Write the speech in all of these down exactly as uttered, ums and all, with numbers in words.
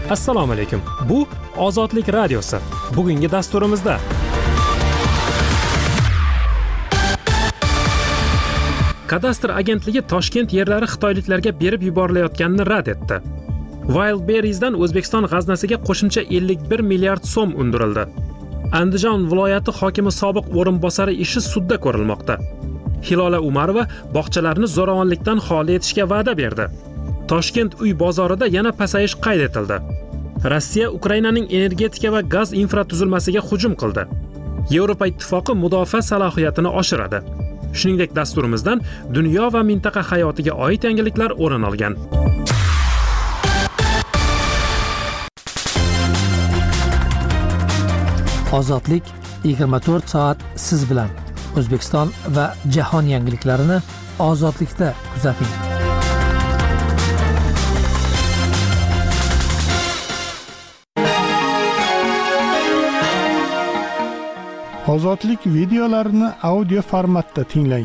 Assalomu alaykum. Bu Ozodlik radiosi. Bugungi dasturimizda Kadastr agentligi Toshkent yerlari xitoyliklarga berib yuborilayotganini rad etdi. Wildberries'dan O'zbekiston g'aznasiga qo'shimcha ellik bir milliard so'm undirildi. Andijon viloyati hokimi sobiq o'rinbosari ishi sudda ko'rilmoqda. Hilola Umarova bog'chalarni zo'ravonlikdan xoli etishga va'da berdi. Toshkent uy bozorida yana pasayish qayd etildi. Rossiya Ukrainaning energetika va gaz infratuzilmasiga hujum qildi. Yevropa ittifoqi mudofaa salohiyatini oshiradi. Shuningdek, dasturimizdan dunyo va mintaqa hayotiga oid yangiliklar o'rin olgan. Ozodlik yigirma to'rt soat siz bilan. O'zbekiston va jahon yangiliklarini Ozodlikda kuzating. Ozodlik videolarini audio formatda tinglang.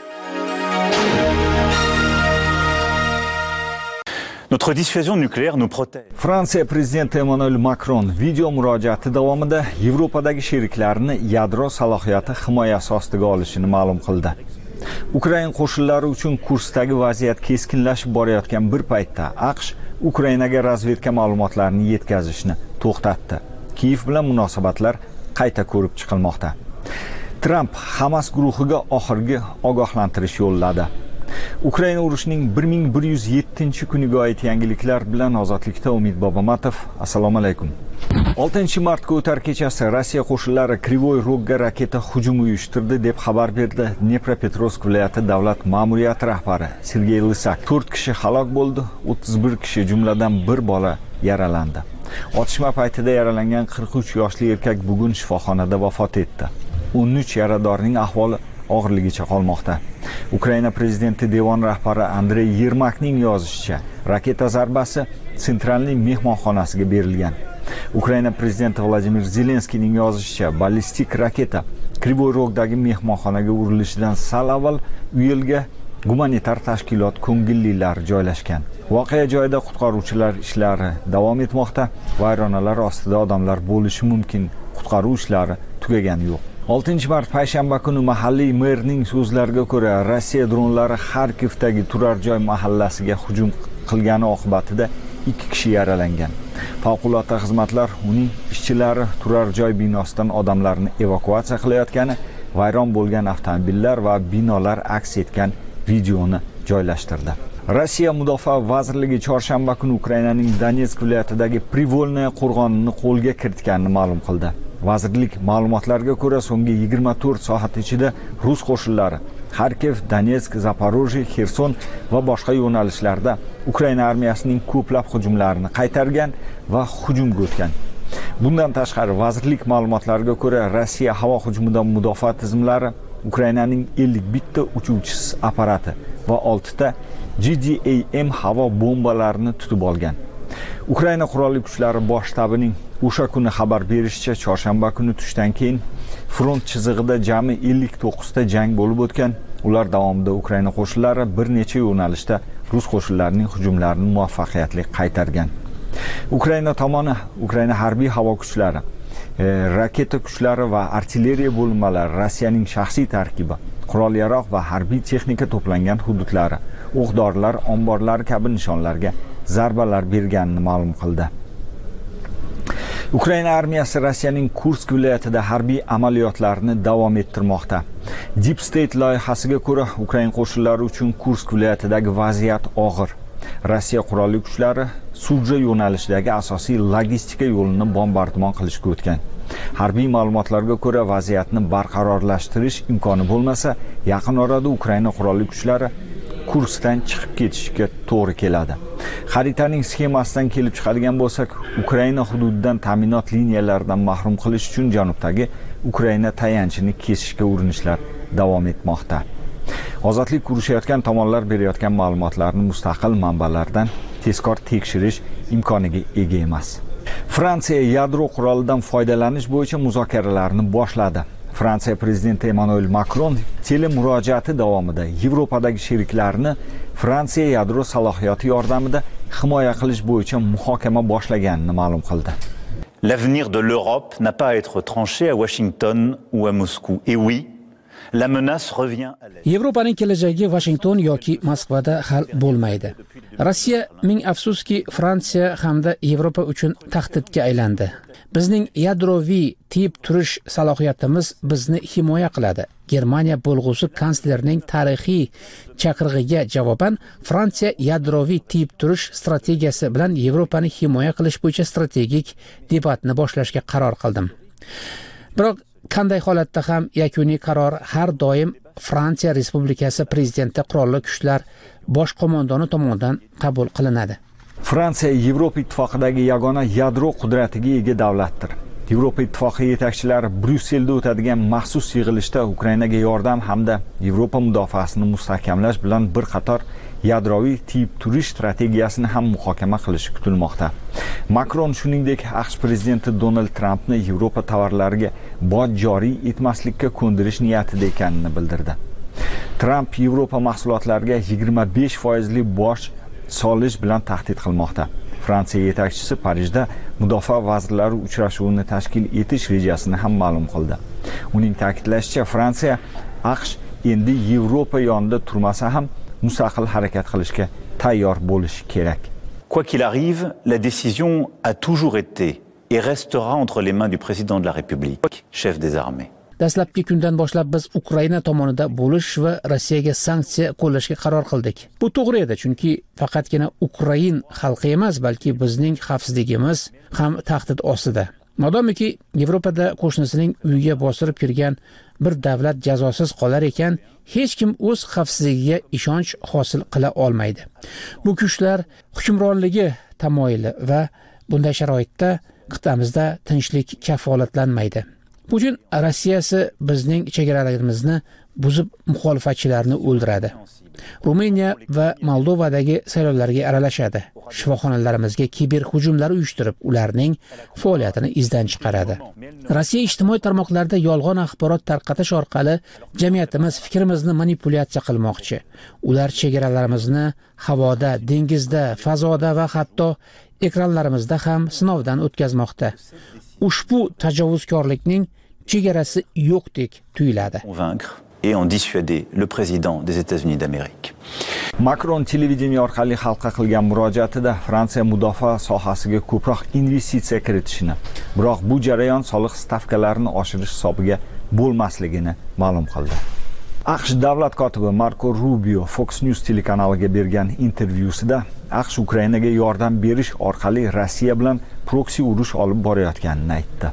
Notre dissuasion nucléaire nous protège. Fransiya prezidenti Emmanuel Macron video murojaati davomida Yevropadagi sheriklarini yadro salohiyati himoyasi ostiga olishini ma'lum qildi. Ukraina qo'shinlari uchun Kursdagi vaziyat keskinlashib borayotgan bir paytda AQSh Ukrainaga razvedka ma'lumotlarini yetkazishni to'xtatdi. Kiyev bilan munosabatlar qayta ko'rib chiqilmoqda. Trump Hamas guruhiga oxirgi ogohlantirish yo'lladi. Ukraina urushining bir ming bir yuz yettinchi kuniga oid yangiliklar bilan Ozodlikda Umid Bobomatov. Assalomu alaykum. oltinchi martga o'tar kechasi Rossiya qo'shinlari Krivoy Rogga raketa hujumi uyushtirdi deb xabar berdi Dnepropetrovsk viloyati davlat ma'muriyati rahbari Sergey Lysak. to'rt kishi halok bo'ldi, o'ttiz bir kishi jumladan bir bola yaralandi. Otishma paytida yaralangan qirq uch yoshli erkak bugun shifoxonada vafot etdi. o'n uch yaradorning ahvoli og'irligicha qolmoqda. Ukraina prezidenti devon rahbari Andrey Yermakning yozishicha, raketa zarbasi Sentralniy mehmonxonasiga berilgan. Ukraina prezidenti Vladimir Zelenskiyning yozishicha, ballistik raketa Krivoy Rogdagi mehmonxonaga urilishidan sal avval u yerga gumanitar tashkilot ko'ngillilari joylashgan. Voqea joyida qutqaruvchilar ishlari davom etmoqda. Vayronalar ostida odamlar bo'lishi mumkin. Qutqaruv ishlari tugagani yo'q. oltinchi mart payshanba kuni mahalliy merning so'zlariga ko'ra, Rossiya dronlari Xarkivdagi turar joy mahallasiga hujum qilgani oqibatida ikki kishi yaralangan. Favqulodda xizmatlar uning ishchilari turar joy binosidan odamlarni evakuatsiya qilayotgani, vayron bo'lgan avtomobillar va binolar aks etgan videoni joylashtirdi. Rossiya Mudofaa vazirligi chorshanba kuni Ukrainaning Donetsk viloyatidagi Privolnoye qo'rg'onini qo'lga kiritganini ma'lum qildi. Vazirlik ma'lumotlariga ko'ra, so'nggi yigirma to'rt soat ichida rus qo'shinlari Xarkiv, Donetsk, Zaporojye, Xerson va boshqa yo'nalishlarda Ukraina armiyasining ko'plab hujumlarini qaytargan va hujumga o'tgan. Bundan tashqari, vazirlik ma'lumotlariga ko'ra, Rossiya havo hujumidan mudofaa tizimlari Ukrainaning ellik bitta uchuvchisiz apparati va oltita G D A M havo bombalarini tutib olgan. Ukraina qurolli kuchlari bosh shtabining o'sha kuni xabar berishicha, chorshanba kuni tushdan keyin front chizig'ida jami ellik to'qqizta jang bo'lib o'tgan. Ular davomida Ukraina qo'shinlari bir necha yo'nalishda rus qo'shinlarining hujumlarini muvaffaqiyatli qaytargan. Ukraina tomoni, Ukraina harbiy havo kuchlari, e, raketa kuchlari va artilleriya bo'linmalari, Rossiyaning shaxsiy tarkibi, qurol-yarog' va harbiy texnika to'plangan hududlari, o'q-dorilar, omborlari kabi nishonlarga zarbalar berganini ma'lum qildi. Ukraina armiyasi Rossiyaning Kursk viloyatida harbiy amaliyotlarni davom ettirmoqda. Deep State loyihasiga ko'ra, Ukraina qo'shinlari uchun Kursk viloyatidagi vaziyat og'ir. Rossiya qurolli kuchlari Sudja yo'nalishidagi asosiy logistika yo'lini bombardimon qilishga o'tgan. Harbiy ma'lumotlarga ko'ra, vaziyatni barqarorlashtirish imkoni bo'lmasa, yaqin orada Ukraina qurolli kuchlari Kurskdan chiqib ketishga to'g'ri keladi. Xaritaning sxemasidan kelib chiqadigan bo'lsak, Ukraina hududidan ta'minot liniyalaridan mahrum qilish uchun janubdagi Ukraina tayanchini kesishga urinishlar davom etmoqda. Ozodlik urushayotgan tomonlar berayotgan ma'lumotlarni mustaqil manbalardan tezkor tekshirish imkoniga ega emas. Fransiya yadro qurolidan foydalanish bo'yicha muzokaralarni boshladi. Fransiya prezidenti Emmanuel Macron telemurojaati davomida Yevropadagi sheriklarini Fransiya yadro salohiyati yordamida himoya qilish bo'yicha muhokama boshlaganini ma'lum qildi. L'avenir de l'Europe n'a pas à être tranché à Washington ou à Moscou. Et oui, la menace revient à l'est. Yevropaning kelajagi Washington yoki Moskvada hal bo'lmaydi. Rossiya ming afsuski Fransiya hamda Yevropa uchun tahdidga aylandi. Bizning yadroviy tip turish salohiyatimiz bizni himoya qiladi. Germaniya bo'lg'usi kanslerning tarixiy chaqirig'iga javoban Fransiya yadroviy tip turish strategiyasi bilan Yevropani himoya qilish bo'yicha strategik debatni boshlashga qaror qildim. Biroq qanday holatda ham yakuniy qaror har doim Fransiya Respublikasi prezidenti qurolli kuchlar bosh qo'mondoni tomonidan qabul qilinadi. Fransiya Yevropa ittifoqidagi yagona yadro qudratiga ega davlatdir. Yevropa ittifoqi yetakchilari Bryusselda o'tadigan maxsus yig'ilishda Ukrainaga yordam hamda Yevropa mudofaasini mustahkamlash bilan bir qator yadroviy tip turish strategiyasini ham muhokama qilishi kutilmoqda. Makron shuningdek AQSh prezidenti Donald Trampni Yevropa tovarlariga boj joriy etmaslikka ko'ndirish niyatida ekanini bildirdi. Tramp Yevropa mahsulotlariga yigirma besh foizli boj solish bilan tahdid qilmoqda. Fransiya yetakchisi Parijda mudofaa vazirlari uchrashuvini tashkil etish rejasini ham ma'lum qildi. Uning ta'kidlashicha, Fransiya AQSh endi Yevropa yonida turmasa ham mustaqil harakat qilishga tayyor bo'lishi kerak. Quoi qu'il arrive, la décision a toujours été et restera entre les mains du président de la République, chef des armées. Dastlabki kundan boshlab biz Ukraina tomonida bo'lish va Rossiyaga sanksiya qo'llashga qaror qildik. Bu to'g'ri edi, chunki faqatgina Ukrain xalqi emas, balki bizning xavfsizligimiz ham tahdid ostida. Modomiki Yevropada qo'shnisining uyiga bostirib kirgan bir davlat jazosiz qolar ekan, hech kim o'z xavfsizligiga ishonch hosil qila olmaydi. Bu kuchlar hukmronligi tamoyili va bunday sharoitda qit'amizda tinchlik kafolatlanmaydi. Putin Rossiyasi bizning chegaralarimizni buzib muxolifatchilarni o'ldiradi. Ruminiya va Moldovadagi saylovlarga aralashadi. Shifoxonalarimizga kiber hujumlar uyushtirib, ularning faoliyatini izdan chiqaradi. Rossiya ijtimoiy tarmoqlarda yolg'on axborot tarqatish orqali jamiyatimiz fikrimizni manipulyatsiya qilmoqchi. Ular chegaralarimizni havoda, dengizda, fazoda va hatto ekranlarimizda ham sinovdan o'tkazmoqda. Ushbu tajovuzkorlikning chegarasi yo'qdek tuyuladi. Convaincre et en dissuader le président des États-Unis d'Amérique. Macron televideniya orqali xalqqa qilgan murojaatida Fransiya mudofaa sohasiga ko'proq investitsiya kiritishini, biroq bu jarayon soliq stavkalarini oshirish hisobiga bo'lmasligini ma'lum qildi. AQSh davlat kotibi Marco Rubio Fox News telekanaliga bergan intervyusida AQSh Ukrainaga yordam berish orqali Rossiya bilan proksi urush olib borayotganini aytdi.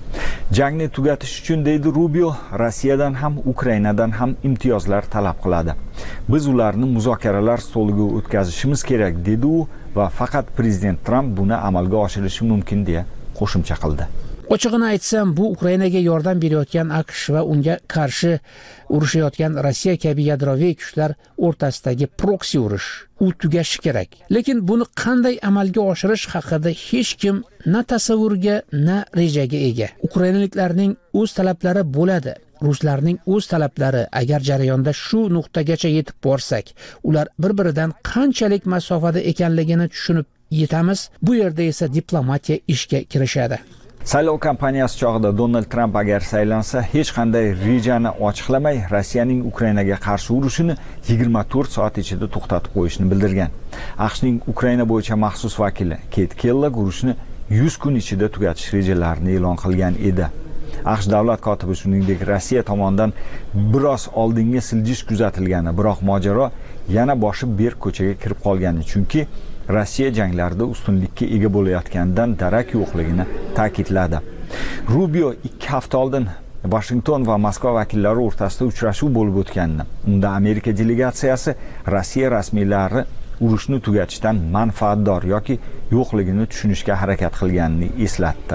Jangni tugatish uchun, deydi Rubio, Rossiyadan ham Ukrainadan ham imtiyozlar talab qiladi. Biz ularni muzokaralar stoliga o'tkazishimiz kerak, dedi u va faqat prezident Tramp buni amalga oshirishi mumkin deya qo'shimcha qildi. Ochig'ini aytsam, bu Ukrainaga yordam berayotgan AQSh va unga qarshi urushayotgan Rossiya kabi yadroviy kuchlar o'rtasidagi proksi urush. U tugashi kerak. Lekin buni qanday amalga oshirish haqida hech kim na tasavvurga, na rejaga ega. Ukrainaliklarning o'z talablari bo'ladi. Ruslarning o'z talablari, agar jarayonda shu nuqtagacha yetib borsak, ular bir-biridan qanchalik masofada ekanligini tushunib yetamiz. Bu yerda esa diplomatiya ishga kirishadi. Saylov kampaniyasi chog'ida Donald Tramp agar saylansa, hech qanday rejani ochiqlamay, Rossiyaning Ukrainaga qarshi urushini yigirma to'rt soat ichida to'xtatib qo'yishni bildirgan. AQShning Ukraina bo'yicha maxsus vakili Kate Kellogg urushni yuz kun ichida tugatish rejalarini e'lon qilgan edi. AQSh davlat kotibi shuningdek Rossiya tomonidan biroz oldinga siljish kuzatilgani, biroq mojaro yana boshi berk ko'chaga kirib qolgani, chunki Rossiya janglarda ustunlikka ega bo'layotganidan darak yo'qligini ta'kidladi. Rubio ikki hafta oldin Washington va Moskva vakillari o'rtasida uchrashuv bo'lib o'tganini, unda Amerika delegatsiyasi Rossiya rasmiylari urushni tugatishdan manfaatdor yoki yo'qligini tushunishga harakat qilganini eslatdi.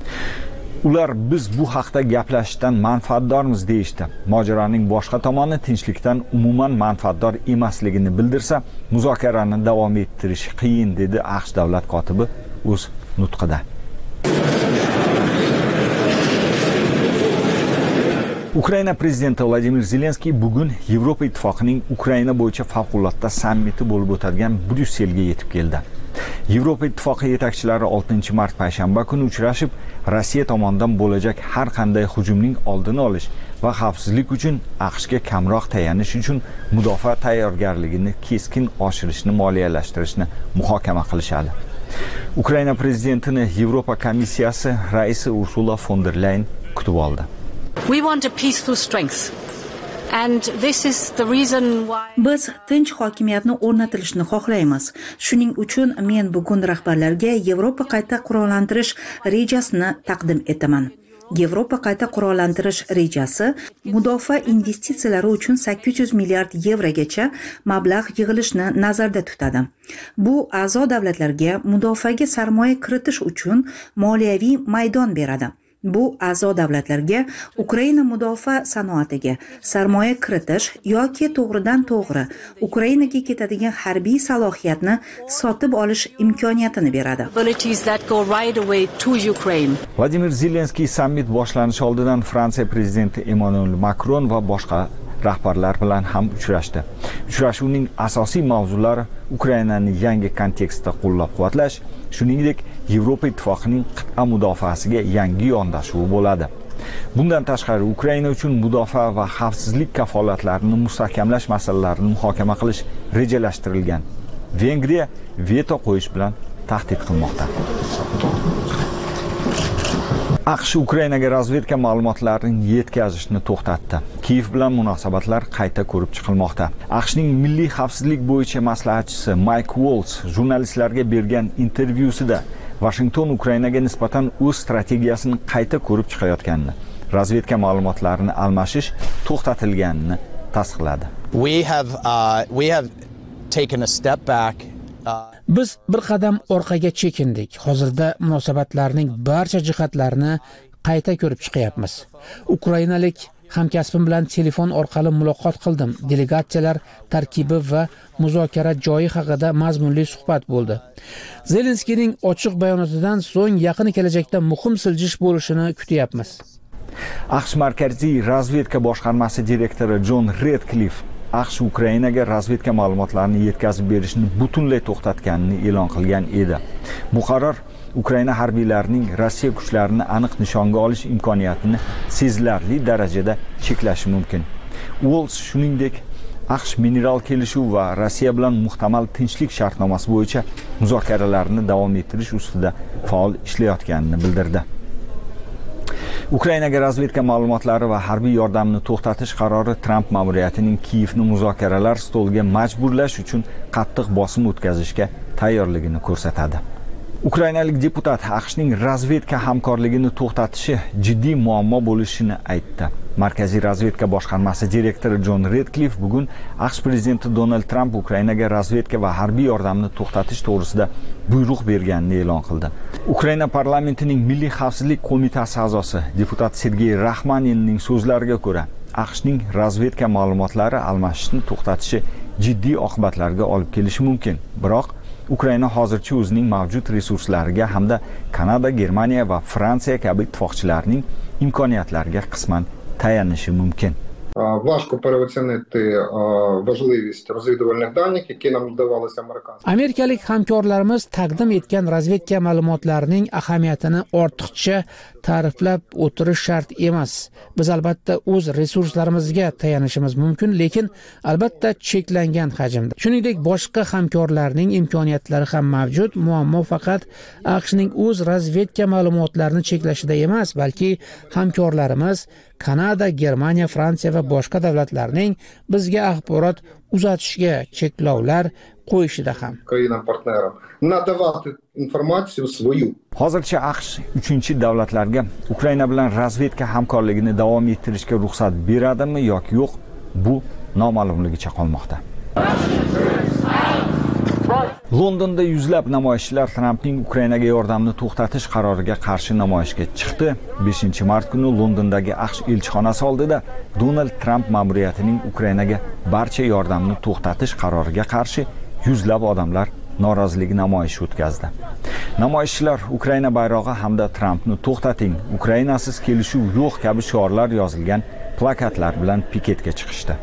Ular biz bu haqda gaplashishdan manfaatdormiz deyishdi. Mojaroning boshqa tomoni tinchlikdan umuman manfaatdor emasligini bildirsa, muzokarani davom ettirish qiyin, dedi AQSh davlat kotibi o'z nutqida. Ukraina prezidenti Vladimir Zelenskiy bugun Yevropa ittifoqining Ukraina bo'yicha favqulodda sammiti bo'lib o'tadigan Bryusselga yetib keldi. Yevropa Ittifoqi yetakchilari oltinchi mart payshanba kuni uchrashib, Rossiya tomonidan bo'lajak har qanday hujumning oldini olish va xavfsizlik uchun AQShga kamroq tayanish uchun mudofaa tayyorgarligini keskin oshirishni moliyalashtirishni muhokama qilishadi. Ukraina prezidentini Yevropa komissiyasi raisi Ursula von der Leyen kutib oldi. We want a peaceful strength. And this is the reason why Biz tinch hokimiyatni o'rnatilishini xohlaymiz. Shuning uchun men bugun rahbarlarga Yevropa qayta qurollantirish rejasini taqdim etaman. Yevropa qayta qurollantirish rejasi mudofaa investitsiyalari uchun sakkiz yuz milliard yevrogacha mablag' yig'ilishni nazarda tutadi. Bu a'zo davlatlarga mudofaaga sarmoya kiritish uchun moliyaviy maydon beradi. Bu a'zo davlatlarga Ukraina mudofaa sanoatiga sarmoya kiritish yoki to'g'ridan to'g'ri Ukrainaga ketadigan harbiy salohiyatni sotib olish imkoniyatini beradi. Vladimir Zelenskiy sammit boshlanishi oldidan Fransiya prezidenti Emmanuel Macron va boshqa rahbarlar bilan ham uchrashdi. Uchrashuvning asosiy mavzulari Ukrainani yangi kontekstda qo'llab-quvvatlash, shuningdek Yevropa Ittifoqining qit'a mudofaasiga yangi yondashuvi bo'ladi. Bundan tashqari Ukraina uchun mudofaa va xavfsizlik kafolatlarini mustahkamlash masalalarini muhokama qilish rejalashtirilgan. Vengriya veto qo'yish bilan tahdid qilmoqda. AQSh Ukrainaga razvedka ma'lumotlarini yetkazishni to'xtatdi. Kiyev bilan munosabatlar qayta ko'rib chiqilmoqda. AQShning milliy xavfsizlik bo'yicha maslahatchisi Mike Waltz jurnalistlarga bergan intervyusida Washington Ukrainaga nisbatan o'z strategiyasini qayta ko'rib chiqayotganini, razvedka ma'lumotlarini almashish to'xtatilganini tasdiqladi. We have uh, we have taken a step back. Biz bir qadam orqaga chekindik. Hozirda munosabatlarning barcha jihatlarini qayta ko'rib chiqyapmiz. Ukrainalik hamkasbim bilan telefon orqali muloqot qildim. Delegatsiyalar tarkibi va muzokara joyi haqida mazmunli suhbat bo'ldi. Zelenskiyning ochiq bayonotidan so'ng yaqin kelajakda muhim siljish bo'lishini kutyapmiz. AQSh markaziy razvedka boshqarmasi direktori John Redcliffe AQSh Ukrainaga razvedka ma'lumotlarini yetkazib berishni butunlay to'xtatganini e'lon qilgan edi. Bu qaror Ukraina harbiylarining Rossiya kuchlarini aniq nishonga olish imkoniyatini sezilarli darajada cheklashi mumkin. Waltz shuningdek AQSh mineral kelishuv va Rossiya bilan muhtamal tinchlik shartnomasi bo'yicha muzokaralarni davom ettirish ustida faol ishlayotganini bildirdi. Ukrainaga razvedka ma'lumotlari va harbiy yordamni to'xtatish qarori Trump ma'muriyatining Kiyevni muzokaralar stoliga majburlash uchun qattiq bosim o'tkazishga tayyorligini ko'rsatadi. Ukrainalik deputat AQShning razvedka hamkorligini to'xtatishi jiddiy muammo bo'lishini aytdi. Markaziy razvedka boshqarmasi direktori John Redcliffe bugun AQSh prezidenti Donald Trump Ukrainaga razvedka va harbiy yordamni to'xtatish to'g'risida buyruq berganini e'lon qildi. Ukraina parlamentining Milliy xavfsizlik qo'mitasi a'zosi deputat Sergey Raxmaninning so'zlariga ko'ra, AQShning razvedka ma'lumotlari almashishni to'xtatishi jiddiy oqibatlarga olib kelishi mumkin. Biroq Ukraina hozircha o'zining mavjud resurslariga hamda Kanada, Germaniya va Fransiya kabi ittifoqchilarning imkoniyatlariga qisman tayanishi mumkin. Важко переоцінити важливість розвідувальних даних, які нам надавалися американцям. Amerikalik hamkorlarimiz taqdim etgan razvedka ma'lumotlarining ahamiyatini ortiqcha ta'riflab o'tirish shart emas. Biz albatta o'z resurslarimizga tayanishimiz mumkin, lekin albatta cheklangan hajmda. Shuningdek, boshqa hamkorlarning imkoniyatlari ham mavjud. Muammo faqat AQShning o'z razvedka ma'lumotlarini cheklashida emas, balki hamkorlarimiz Kanada, Germaniya, Fransiya va boshqa davlatlarning bizga axborot uzatishga cheklovlar qo'yishida ham. Країнам-партнерам надавати інформацію свою. Hozircha AQSh uchinchi davlatlarga Ukraina bilan razvedka hamkorligini davom ettirishga ruxsat beradimi yoki yo'q, bu noma'lumligicha qolmoqda. Londonda yuzlab namoyishchilar Trumpning Ukrainaga yordamni to'xtatish qaroriga qarshi namoyishga chiqdi. beshinchi mart kuni Londondagi AQSh elchixonasi oldida Donald Trump ma'muriyatining Ukrainaga barcha yordamni to'xtatish qaroriga qarshi yuzlab odamlar norozilik namoyishi o'tkazdi. Namoyishchilar Ukraina bayrog'i hamda Trumpni to'xtating, Ukrainasiz kelishuv yo'q kabi shiorlar yozilgan plakatlar bilan piketga chiqishdi.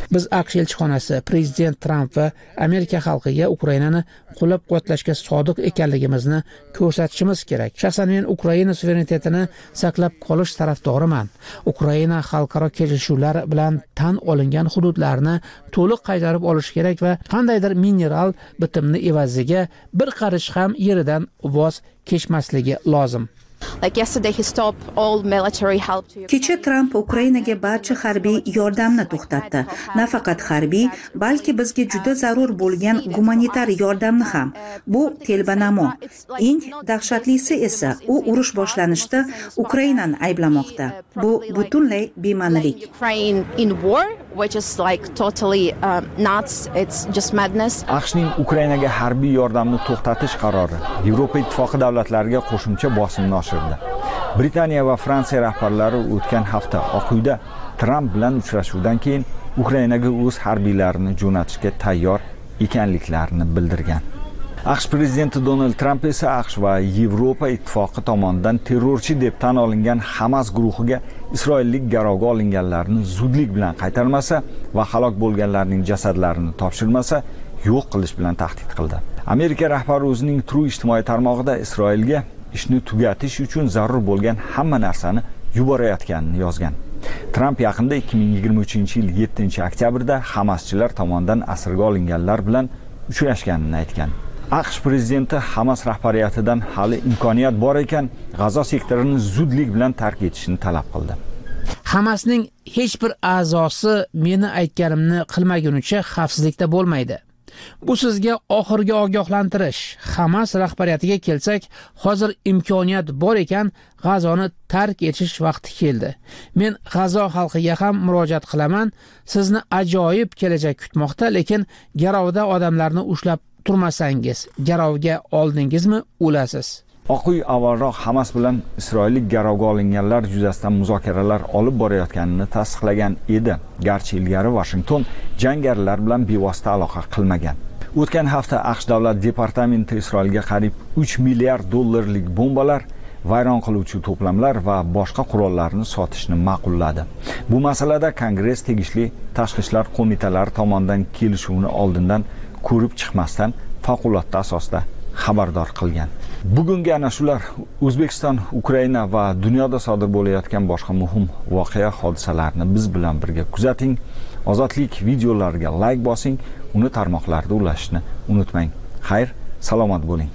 Biz AQSh elchixonasi, prezident Tramp va Amerika xalqiga Ukrainani qo'llab-quvvatlashga sodiq ekanligimizni ko'rsatishimiz kerak. Shaxsan men Ukraina suverenitetini saqlab qolish tarafdoriman. Ukraina xalqaro kelishuvlar bilan tan olingan hududlarni to'liq qaytarib olish kerak va qandaydir mineral bitimni evaziga bir qarish ham yeridan voz kechmasligi lozim. Like yesterday, he stopped all military help to Ukraine. Kecha Tramp Ukrainaga barcha harbiy yordamni to'xtatdi. Nafaqat harbiy, balki bizga juda zarur bo'lgan gumanitar yordamni ham. Bu telbanamo. Eng dahshatlisi esa u urush boshlanishda Ukrainani ayblamoqda. Bu butunlay bema'nilik. Ukraine in war, which is like totally um, nuts. It's just madness. AQShning Ukrainaga harbiy yordamni to'xtatish qarori Yevropa ittifoqi davlatlariga qo'shimcha bosimni oshirdi. Britaniya va Fransiya rahbarlari o'tgan hafta Oq uyda Tramp bilan uchrashuvdan keyin Ukrainaga o'z harbiylarini jo'natishga tayyor ekanliklarini bildirgan. AQSh prezidenti Donald Tramp esa AQSh va Yevropa ittifoqi tomonidan terrorchi deb tan olingan Hamas guruhiga isroillik garovga olinganlarni zudlik bilan qaytarmasa va halok bo'lganlarning jasadlarini topshirmasa yo'q qilish bilan tahdid qildi. Amerika rahbari o'zining True ijtimoiy tarmog'ida Isroilga ishni tugatish uchun zarur bo'lgan hamma narsani yuborayotganini yozgan. Tramp yaqinda ikki ming yigirma uchinchi yil yettinchi oktyabrda Hamaschilar tomonidan asirga olinganlar bilan uchrashganini aytgan. AQSh prezidenti Hamas rahbariyatidan hali imkoniyat bor ekan, G'azo sektorini zudlik bilan tark etishni talab qildi. Hamasning hech bir a'zosi meni aytganimni qilmagunicha xavfsizlikda bo'lmaydi. Bu sizga oxirgi ogohlantirish. Hamas rahbariyatiga kelsak, hozir imkoniyat bor ekan, G'azoni tark etish vaqti keldi. Men G'azo xalqiga ham murojaat qilaman. Sizni ajoyib kelajak kutmoqda, lekin garovda odamlarni ushlab turmasangiz, garovga oldingizmi, o'lasiz. Oq uy avvalroq Hamas bilan isroillik garovga olinganlar yuzasidan muzokaralar olib borayotganini tasdiqlagan edi. Garchi ilgari Washington jangarilar bilan bevosita aloqa qilmagan. O'tgan hafta AQSh davlat departamenti Isroilga qariyb uch milliard dollarlik bombalar, vayron qiluvchi to'plamlar va boshqa qurollarni sotishni ma'qulladi. Bu masalada Kongress tegishli tashqi ishlar qo'mitalari tomonidan kelishuvni oldindan ko'rib chiqmasdan favqulodda asosda xabardor qilgan. Bugungi ana shular O'zbekiston, Ukraina va dunyoda sodir bo'layotgan boshqa muhim voqea hodisalarni biz bilan birga kuzating. Ozodlik videolariga like bosing, uni tarmoqlarda ulashishni unutmang. Xayr, salomat bo'ling.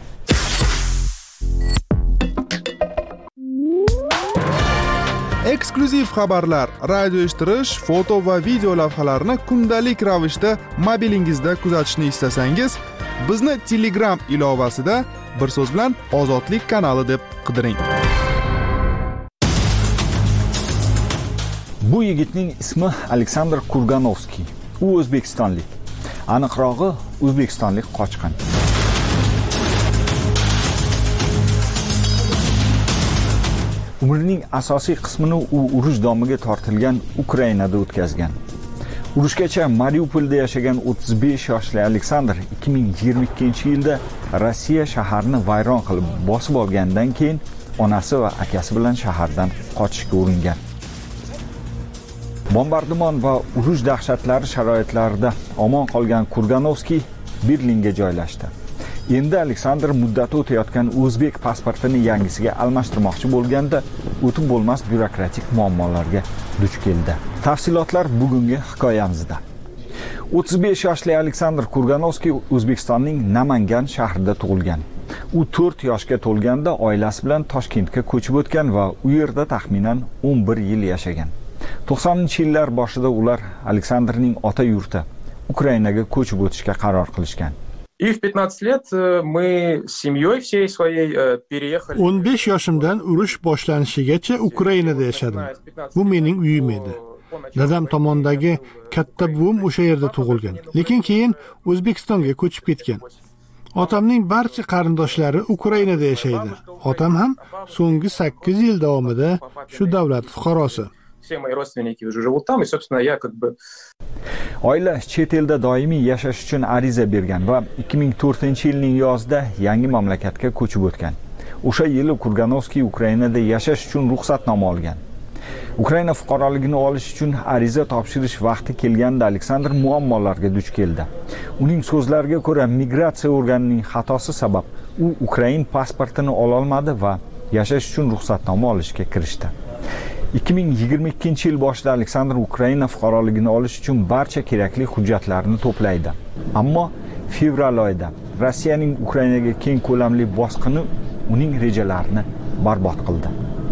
Eksklyuziv xabarlar, radio eshittirish, foto va video lavhalarni kundalik ravishda mobilingizda kuzatishni istasangiz, bizni Telegram ilovasida bir so'z bilan Ozodlik kanali deb qidiring. Bu yigitning ismi Aleksandr Kurganovskiy. U o'zbekistonlik. Aniqrog'i, o'zbekistonlik qochqin. Umrining asosiy qismini u urush domiga tortilgan Ukrainada o'tkazgan. Urushgacha Mariupolda yashagan o'ttiz besh yoshli Aleksandr ikki ming yigirma ikkinchi yilda Rossiya shaharni vayron qilib bosib olgandan keyin onasi va akasi bilan shahardan qochishga uringan. Bombardimon va urush dahshatlari sharoitlarida omon qolgan Kurganovskiy Berlinga joylashdi. Endi Aleksandr muddati o'tayotgan o'zbek pasportini yangisiga almashtirmoqchi bo'lganda o'tib bo'lmas byurokratik muammolarga duch keldi. Tafsilotlar bugungi hikoyamizda. o'ttiz besh yoshli Aleksandr Kurganovskiy O'zbekistonning Namangan shahrida tug'ilgan. U to'rt yoshga to'lganda oilasi bilan Toshkentga ko'chib o'tgan va u yerda taxminan o'n bir yil yashagan. to'qsoninchi yillar boshida ular Aleksandrning ota yurti Ukrainaga ko'chib o'tishga qaror qilishgan. И в пятнадцать лет мы с семьей всей своей переехали. o'n besh yoshimdan urush boshlanishigacha Ukrainada yashadim. Bu mening uyim edi. Dadam tomondagi katta buvim o'sha yerda tug'ilgan, lekin keyin O'zbekistonga ko'chib ketgan. Otamning barcha qarindoshlari Ukrainada yashaydi. Otam ham so'nggi sakkiz yil davomida shu davlat fuqarosi. Все мои родственники уже живут там, и, собственно, я как бы... Oila chet elda doimiy yashash uchun ariza bergan va ikki ming to'rtinchi yilning yozida yangi mamlakatga ko'chib o'tgan. O'sha yili Kurganovskiy Ukrainada yashash uchun ruxsatnoma olgan. Ukraina fuqaroligini olish uchun ariza topshirish vaqti kelganda Aleksandr muammolarga duch keldi. Uning so'zlariga ko'ra, migratsiya organining xatosi sabab u Ukrain pasportini ola olmadi va yashash uchun ruxsatnoma olishga kirishdi. ikki ming yigirma ikkinchi yil boshida Aleksandr Ukraina fuqaroligini olish uchun barcha kerakli hujjatlarni to'playdi. Ammo fevral oyida Rossiyaning Ukrainaga keng ko'lamli bosqini uning rejalarini barbod qildi.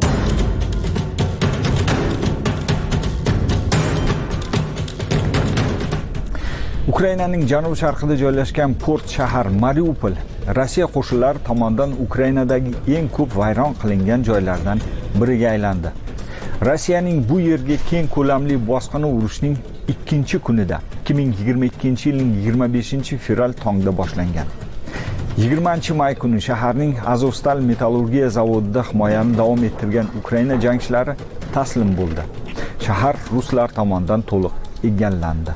Ukrainaning janub-sharqida joylashgan port shahar Mariupol Rossiya qo'shinlari tomonidan Ukrainadagi eng ko'p vayron qilingan joylardan biriga aylandi. Rossiyaning bu yerga keng ko'lamli bosqini urushning ikkinchi kunida ikki ming yigirma ikkinchi yilning yigirma beshinchi fevral tongda boshlangan. yigirmanchi may kuni shaharning Azovstal metallurgiya zavodida himoyani davom ettirgan Ukraina jangchilari taslim bo'ldi. Shahar ruslar tomonidan to'liq egallandi.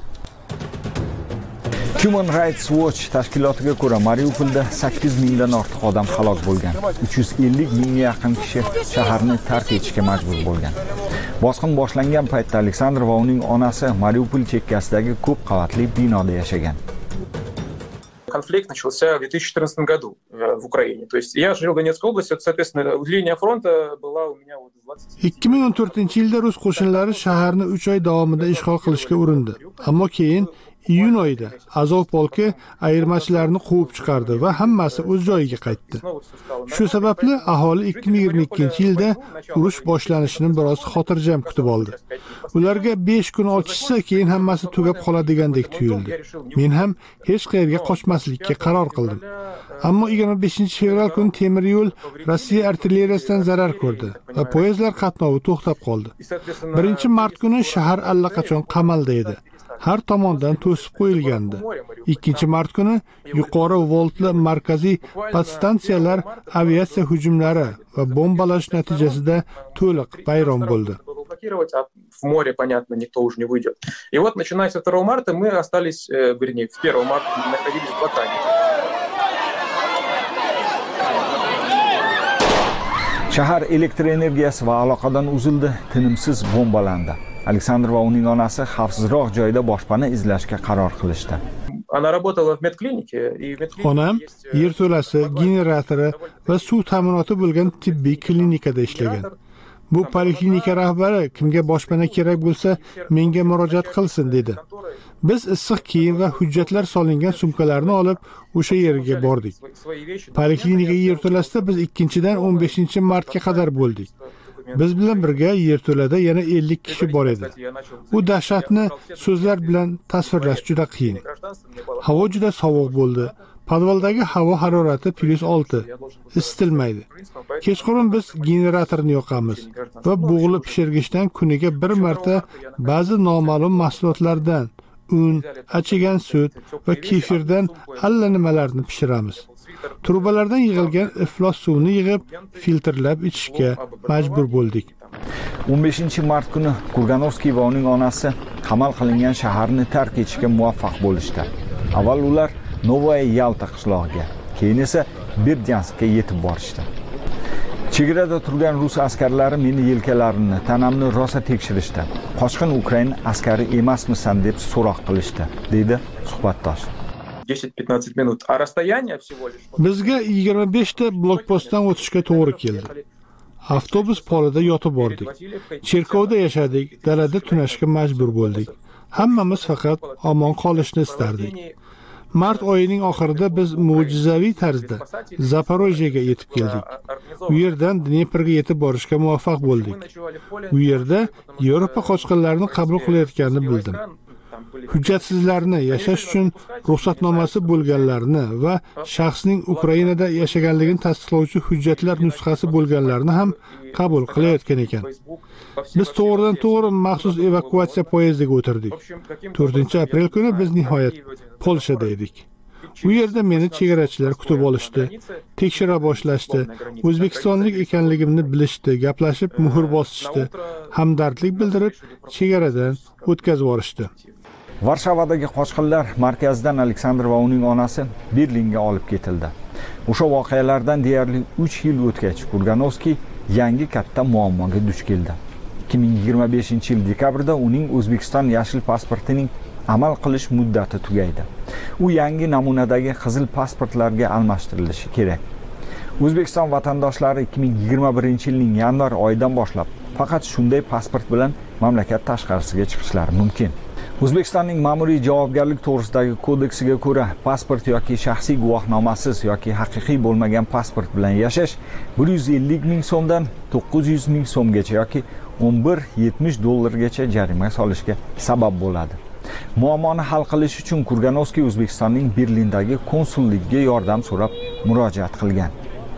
Human Rights Watch tashkilotiga ko'ra Mariupolda sakkiz mingdan ortiq odam halok bo'lgan. uch yuz ellik mingga yaqin kishi shaharni tark etishga majbur bo'lgan. Bosqin boshlangan paytda Aleksandr va uning onasi Mariupol chekkasidagi ko'p qavatli binoda yashagan. Конфликт начался в две тысячи четырнадцатом году в Украине. То есть я жил в Донецкой области, соответственно, линия фронта была у меня вот двадцать. ikki ming o'n to'rtinchi yilda rus qo'shinlari shaharni uch oy davomida ishg'ol qilishga urindi. Ammo keyin iyun oyida Azov polki ayirmachilarni quvib chiqardi va hammasi o'z joyiga qaytdi. Shu sababli aholi ikki ming yigirma ikkinchi yilda urush boshlanishini biroz xotirjam kutib oldi. Ularga besh kun ochishsa, keyin hammasi tugab qoladigandek tuyuldi. Men ham hech qayerga qochmaslikka qaror qildim. Ammo yigirma beshinchi fevral kuni temir yo'l Rossiya artilleriyasidan zarar ko'rdi va poyezdlar qatnovi to'xtab qoldi. birinchi mart kuni shahar allaqachon qamalda edi. Har tomondan to'sib qo'yilgandi. ikkinchi mart kuni yuqori voltli markaziy podstansiyalar aviatsiya hujumlari va bombalash natijasida to'liq vayron bo'ldi. А в море, понятно, никто уже не выйдет. И вот, начиная со второго марта, мы остались, э, вернее, с первого марта находились в блокаде. Shahar elektr energiyasi va aloqadan uzildi, tinimsiz bombalandi. Aleksandr va uning onasi xavfsizroq joyda boshpana izlashga qaror qilishdi. Она работала в медклинике, и в медклинике Onam yerto'lasi, generatori va suv ta'minoti bo'lgan tibbiy klinikada ishlagan. Bu poliklinika rahbari kimga boshpana kerak bo'lsa, menga murojaat qilsin dedi. Biz issiq kiyim va hujjatlar solingan sumkalarni olib o'sha yerga bordik. Poliklinika yerto'lasida biz ikkinchidan o'n beshinchi martga qadar bo'ldik. Biz bilan birga yerto'lada yana ellik kishi bor edi. U dahshatni so'zlar bilan tasvirlash juda qiyin. Havo juda sovuq bo'ldi. Podvaldagi havo harorati plus olti. Isitilmaydi. Kechqurun biz generatorni yoqamiz va bug'li pishirgichdan kuniga bir marta ba'zi noma'lum mahsulotlardan un, achigan sut va kefirdan allanimalarni pishiramiz. Trubalardan yig'ilgan iflos suvni yig'ib, filtrlab ichishga majbur bo'ldik. o'n beshinchi mart kuni Kurganovskiy va uning onasi qamal qilingan shaharni tark etishga muvaffaq bo'lishdi. Avval ular Novaya Yalta qishlog'iga, keyin esa Berdyanskka yetib borishdi. Chegarada turgan rus askarlari meni yelkalarimni, tanamni rosa tekshirishdi. Qochqin Ukraina askari emasmisan deb so'roq qilishdi, dedi suhbatdosh. десять-пятнадцать минут, а расстояние всего лишь. Bizga yigirma besh ta blokpostdan o'tishga to'g'ri keldi. Avtobus polida yotib bordik. Cherkovda yashadik, dalada tunashga majbur bo'ldik. Hammamiz faqat omon qolishni istardik. Mart oyining oxirida biz mo'jizaviy tarzda Zaporojyega yetib keldik. U yerdan Dneprga yetib borishga muvaffaq bo'ldik. U yerda Yevropa qochqinlarini qabul qilayotganini bildim. Hujjatsizlarni yashash uchun ruxsatnomasi bo'lganlarni va shaxsning Ukrainada yashaganligini tasdiqlovchi hujjatlar nusxasi bo'lganlarni ham qabul qilayotgan ekan. Biz to'g'ridan to'g'ri maxsus evakuatsiya poyezdiga o'tirdik. to'rtinchi aprel kuni biz nihoyat Polshada edik. U yerda meni chegarachilar kutib olishdi, tekshira boshlashdi, O'zbekistonlik ekanligimni bilishdi, gaplashib muhr bosishdi, hamdardlik bildirib chegaradan o'tkazib yuborishdi. Varshavadagi qochqinlar markazidan Aleksandr va uning onasi Berlinga olib ketildi. O'sha voqealardan deyarli uch yil o'tgach, Kurganovskiy yangi katta muammoga duch keldi. ikki ming yigirma beshinchi yil dekabrda uning O'zbekiston yashil pasportining amal qilish muddati tugaydi. U yangi namunadagi qizil pasportlarga almashtirilishi kerak. O'zbekiston vatandoshlari ikki ming yigirma birinchi yilning yanvar oyidan boshlab faqat shunday pasport bilan mamlakat tashqarisiga chiqishlari mumkin. O'zbekistonning ma'muriy javobgarlik to'g'risidagi kodeksiga ko'ra, pasport yoki shaxsiy guvohnomasiz yoki haqiqiy bo'lmagan pasport bilan yashash bir yuz ellik ming so'mdan to'qqiz yuz ming so'mgacha yoki o'n bir yetmish dollargacha jarima solishga sabab bo'ladi. Muammoni hal qilish uchun Kurganovskiy O'zbekistonning Berlindagi konsulligiga yordam so'rab murojaat qilgan.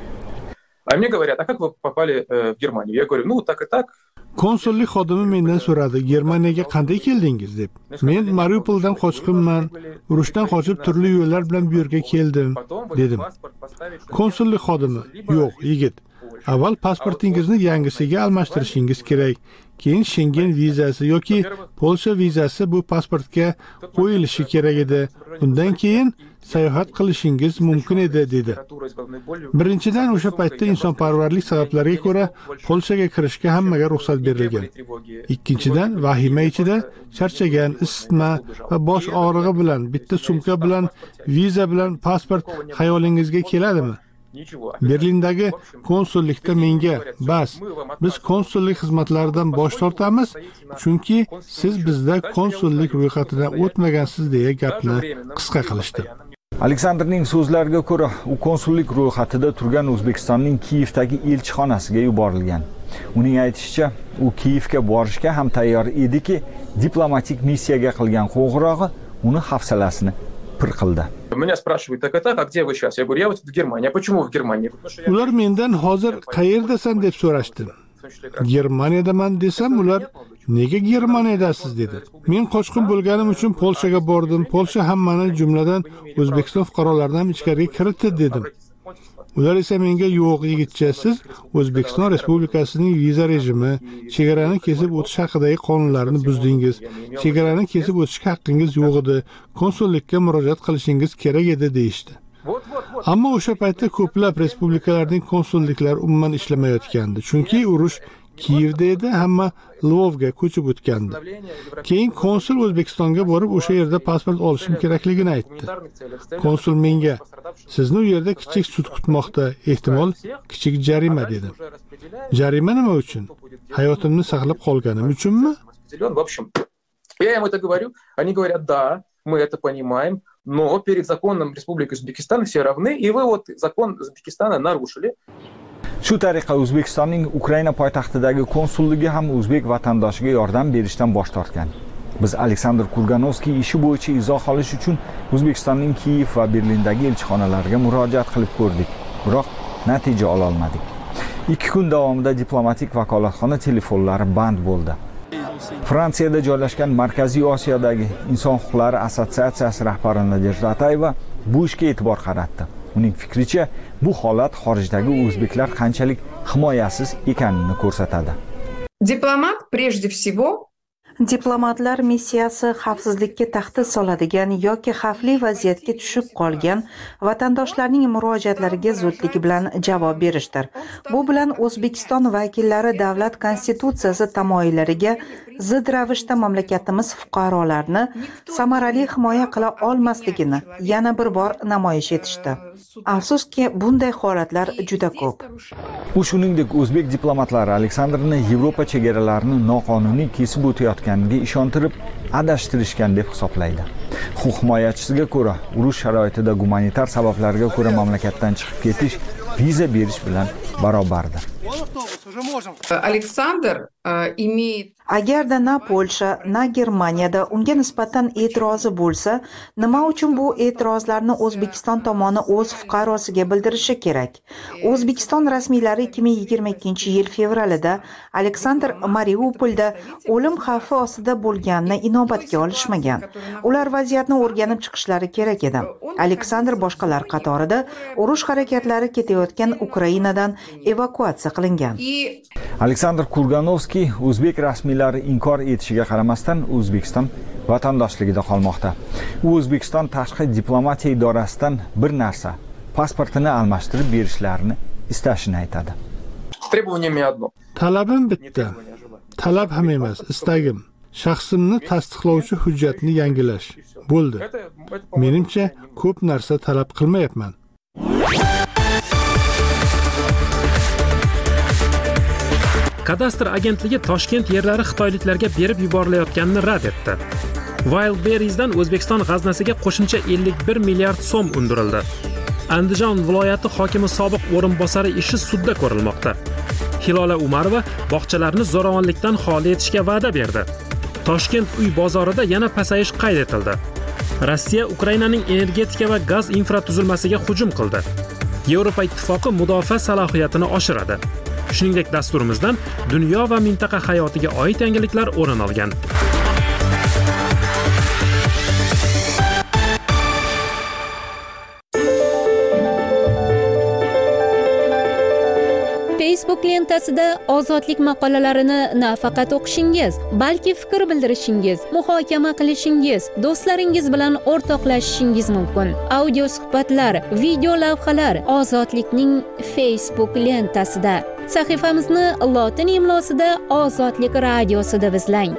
А мне говорят, а как вы попали в Германию? Я говорю, ну так и так. Konsullik xodimi mendan so'radi, Germaniyaga qanday keldingiz deb. Men Mariupoldan qochqinman, urushdan qochib turli yo'llar bilan bu yerga keldim, dedim. Konsullik xodimi, yo'q, yigit. Avval pasportingizni yangisiga almashtirishingiz kerak. Keyin Schengen vizasi yoki Polsha vizasi bu pasportga qo'yilishi kerak edi. Undan keyin sayohat qilishingiz mumkin edi, dedi. Birinchidan, o'sha paytda insonparvarlik sabablariga ko'ra Polshaga kirishga hammaga ruxsat berilgan. Ikkinchidan, vahima ichida charchagan, isitma va bosh og'rig'i bilan bitta sumka bilan, viza bilan pasport xayolingizga keladimi? Berlindagi konsullikda menga, bas, biz konsullik xizmatlaridan bosh tortamiz, chunki siz bizda konsullik ro'yxatidan o'tmagansiz deya gapni qisqa qilishdi. Aleksandrning so'zlariga ko'ra, u konsullik ro'yxatida turgan O'zbekistonning Kiyevdagi elchixonasiga yuborilgan. Uning aytishicha, u Kiyevga borishga ham tayyor ediki, diplomatik missiyaga qilgan qo'ng'irog'i uni hafsalasini pir qildi. Меня спрашивают, так и так, а где вы сейчас? Я говорю, я вот в Германии. А почему в Германии? Ular mendan hozir qayerdasan deb so'rashdi. Germaniyadaman desam, ular nega Germaniyadasiz dedi. Men qochqin bo'lganim uchun Polshaga bordim. Polsha hammani, jumladan O'zbekiston fuqarolarini ham ichkariga kiritdi dedim. Ular esa menga, yo'q yigitcha, siz O'zbekiston Respublikasining viza rejimi, chegarani kesib o'tish haqidagi qonunlarini buzdingiz. Chegarani kesib o'tishga haqqingiz yo'q edi. Konsullikka murojaat qilishingiz kerak edi deyishdi. Ammo o'sha paytda ko'plab respublikalarning konsulliklari umuman ishlamayotgandi, chunki urush Kiyevda edi, hamma Lvovga ko'chib o'tgandi. Keyin konsul O'zbekistonga borib, o'sha yerda pasport olishim kerakligini aytdi. Konsul menga, sizni u yerda kichik sud kutmoqda, ehtimol kichik jarima dedi. Jarima nima uchun? Hayotimni saqlab qolganim uchunmi? В общем, я им это говорю, они говорят, да, мы это понимаем, но перед законом Республики Узбекистан все равны, и вы вот закон Узбекистана нарушили. Shu tariqa O'zbekistonning Ukraina poytaxtidagi konsulligi ham o'zbek vatandoshiga yordam berishdan bosh tortgan. Biz Aleksandr Kurganovskiy ishi bo'yicha izoh olish uchun O'zbekistonning Kiyev va Berlindagi elchixonalariga murojaat qilib ko'rdik, biroq natija ola olmadik. ikki kun davomida diplomatik vakolatxona telefonlari band bo'ldi. Fransiyada joylashgan Markaziy Osiyodagi Inson huquqlari assotsiatsiyasi rahbari Nadejda Atayeva bu ishga e'tibor qaratdi. Uning fikricha, bu holat xorijdagi o'zbeklar qanchalik himoyasiz ekanini ko'rsatadi. Diplomat прежде всего Diplomatlar missiyasi xavfsizlikka tahdid soladigan yoki xavfli vaziyatga tushib qolgan vatandoshlarning murojaatlariga zudlik bilan javob berishdir. Bu bilan O'zbekiston vakillari davlat konstitutsiyasi tamoyillariga zid ravishda mamlakatimiz fuqarolarini samarali himoya qila olmasligini yana bir bor namoyish etishdi. Afsuski, bunday holatlar juda ko'p. U shuningdek, o'zbek diplomatlari Aleksandrni Yevropa chegaralarini noqonuniy kesib o'tayotganiga ishontirib, adashtirishgan deb hisoblaydi. Huquq himoyachisiga ko'ra, urush sharoitida gumanitar sabablarga ko'ra mamlakatdan chiqib ketish viza berish bilan barobardir. Aleksandr имеет Agarda na Polsha, na Germaniyada unga nisbatan e'tirozi bo'lsa, nima uchun bu e'tirozlarni O'zbekiston tomoni o'z fuqarosiga bildirishi kerak? O'zbekiston rasmiylari ikki ming yigirma ikkinchi yil fevralida Aleksandr Mariupolda o'lim xavfi ostida bo'lganini inobatga olishmagan. Ular vaziyatni o'rganib chiqishlari kerak edi. Aleksandr boshqalar qatorida urush harakatlari ketayotgan Ukrainadan evakuatsiya qilingan. Aleksandr Kurganovskiy o'zbek rasmiylari inkor etishiga qaramasdan O'zbekiston vatandoshligida qolmoqda. U O'zbekiston tashqi diplomatiya idorasidan bir narsa, pasportini almashtirib berishlarini istashini aytadi. Talabim bitta. Talab ham emas, istagim. Shaxsimni tasdiqlovchi hujjatni yangilash. Bo'ldi. Menimcha, ko'p narsa talab qilmayapman. Kadastr agentligi Toshkent yerlari xitoyliklarga berib yuborilayotganini rad etdi. Wildberries'dan O'zbekiston g'aznasiga qo'shimcha ellik bir milliard so'm undirildi. Andijon viloyati hokimi sobiq o'rinbosari ishi sudda ko'rilmoqda. Hilola Umarova bog'chalarni zo'ravonlikdan xoli etishga va'da berdi. Toshkent uy bozorida yana pasayish qayd etildi. Rossiya Ukrainaning energetika va gaz infratuzilmasiga hujum qildi. Yevropa ittifoqi mudofaa salohiyatini oshiradi. Shuningdek, dasturimizdan dunyo va mintaqa hayotiga oid yangiliklar o'rin olgan. Facebook lentasida ozodlik maqolalarini nafaqat o'qishingiz, balki fikr bildirishingiz, muhokama qilishingiz, do'stlaringiz bilan o'rtoqlashishingiz mumkin. Audio suhbatlar, video lavhalar Ozodlikning Facebook lentasida. Sahifamizni lotin imlosida Ozodlik radiosida izlang.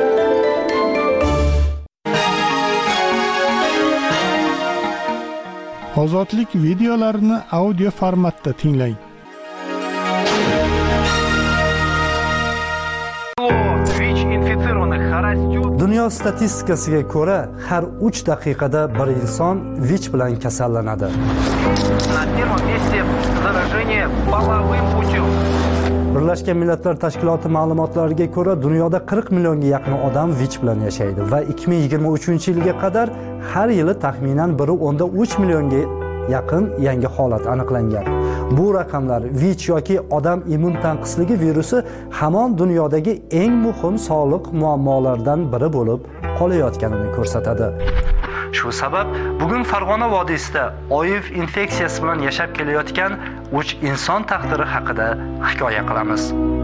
Ozodlik videolarini audio formatda tinglang. Dunyo statistikasiga ko'ra, har uch daqiqada bir inson V I C bilan kasallanadi. Birlashgan Millatlar Tashkiloti ma'lumotlariga ko'ra, dunyoda qirq millionga yaqin odam V I C bilan yashaydi va ikki ming yigirma uchinchi yilga qadar har yili taxminan bir o'nda uch millionga yaqin yangi holat aniqlangan. Bu raqamlar V I C yoki odam immun tanqisligi virusi hamon dunyodagi eng muhim sog'liq muammolaridan biri bo'lib qolayotganini ko'rsatadi. Shu sabab bugun Farg'ona vodiysida O I V infeksiyasi bilan yashab kelayotgan uch inson taqdiri haqida hikoya qilamiz.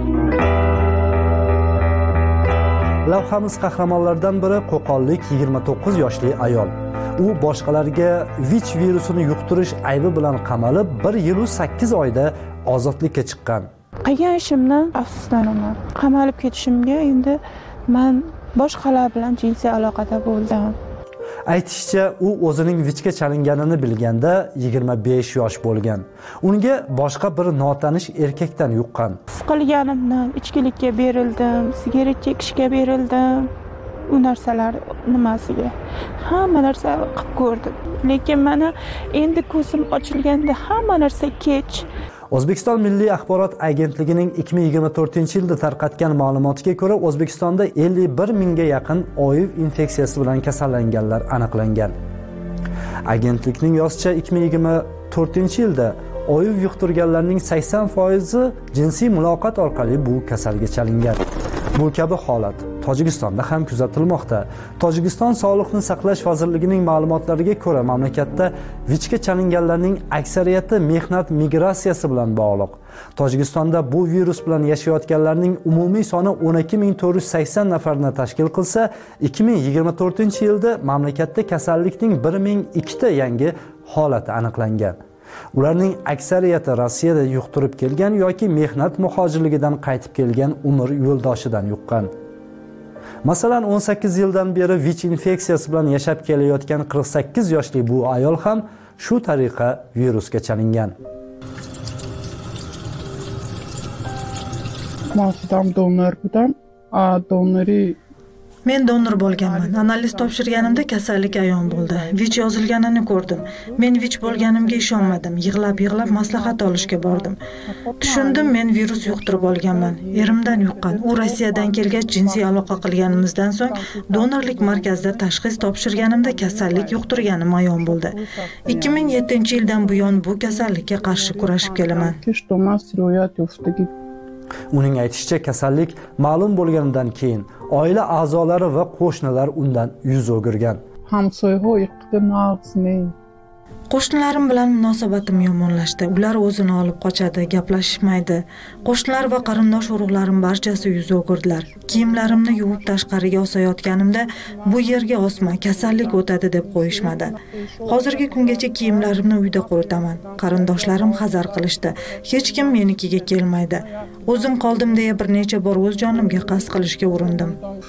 Lavhamiz qahramonlaridan biri qo'qonlik yigirma to'qqiz yoshli ayol. U boshqalarga V I C virusini yuqtirish aybi bilan qamalib, bir yil va sakkiz oyda ozodlikka chiqqan. Qilgan ishimdan afsuslanaman. Qamalib ketishimga endi men boshqalar bilan jinsiy aloqada bo'ldim. Aytishicha, u o'zining V I C ga chalinganini bilganda yigirma besh yosh bo'lgan. Unga boshqa bir notanish erkakdan yuqqan. Qilganimdan ichkilikka berildim, sigaret chekishga berildim. U narsalar nimasiga? Hamma narsa qilib ko'rdim. Lekin mana endi ko'zim ochilganda hamma narsa kech. O'zbekiston Milliy axborot agentligining ikki ming yigirma to'rtinchi yilda tarqatgan ma'lumotiga ko'ra, O'zbekistonda ellik bir mingga yaqin O I V infeksiyasi bilan kasallanganlar aniqlangan. Agentlikning yozishicha, ikki ming yigirma to'rtinchi yilda O I V yuqtirganlarning sakson foizi jinsiy muloqot orqali bu kasalga chalingan. Bu kabi holat Tojikistonda ham kuzatilmoqda. Tojikiston Sog'liqni saqlash vazirligining ma'lumotlariga ko'ra, mamlakatda V I C ga chalinganlarning aksariyati mehnat migratsiyasi bilan bog'liq. Tojikistonda bu virus bilan yashayotganlarning umumiy soni o'n ikki ming to'rt yuz sakson nafarni tashkil qilsa, ikki ming yigirma to'rtinchi yilda mamlakatda kasallikning bir ming ikkita yangi holati aniqlangan. Ularning aksariyati Rossiyada yuqtirib kelgan yoki mehnat muhojirligidan qaytib kelgan umr yo'ldoshidan yuqqan. Masalan, o'n sakkiz yildan beri V I C infeksiyasi bilan yashab kelayotgan qirq sakkiz yoshli bu ayol ham shu tariqa virusga chalingan. Men donor budam, a donori Men donor bo'lganman. Analiz topshirganimda kasallik ayon bo'ldi. V I C yozilganini ko'rdim. Men V I C bo'lganimga ishonmadim. Yig'lab-yig'lab maslahat olishga bordim. Tushundim, men virus yuqtirib olganman. Erimdan yuqqan. U Rossiyadan kelgach jinsiy aloqa qilganimizdan so'ng donorlik markazida tashxis topshirganimda kasallik yuqtirganim ayon bo'ldi. ikki ming yettinchi yildan buyon bu kasallikka qarshi kurashib kelaman. Uning aytishicha, kasallik ma'lum bo'lganidan keyin oila a'zolari va qo'shnilar undan yuz o'girgan. Qo'shnilarim bilan munosabatim yomonlashdi. Ular o'zini olib qochadi, gaplashishmaydi. Qo'shnilar va qarindosh urug'larim barchasi yuz o'girdilar. Kiyimlarimni yuvib tashqariga osayotganimda bu yerga osma, kasallik o'tadi deb qo'yishmadi. Hozirgi kungacha kiyimlarimni uyda quritaman. Qarindoshlarim hazar qilishdi. Hech kim menikiga kelmaydi. O'zim qoldim deya bir necha bor o'z jonimga qasd qilishga urindim.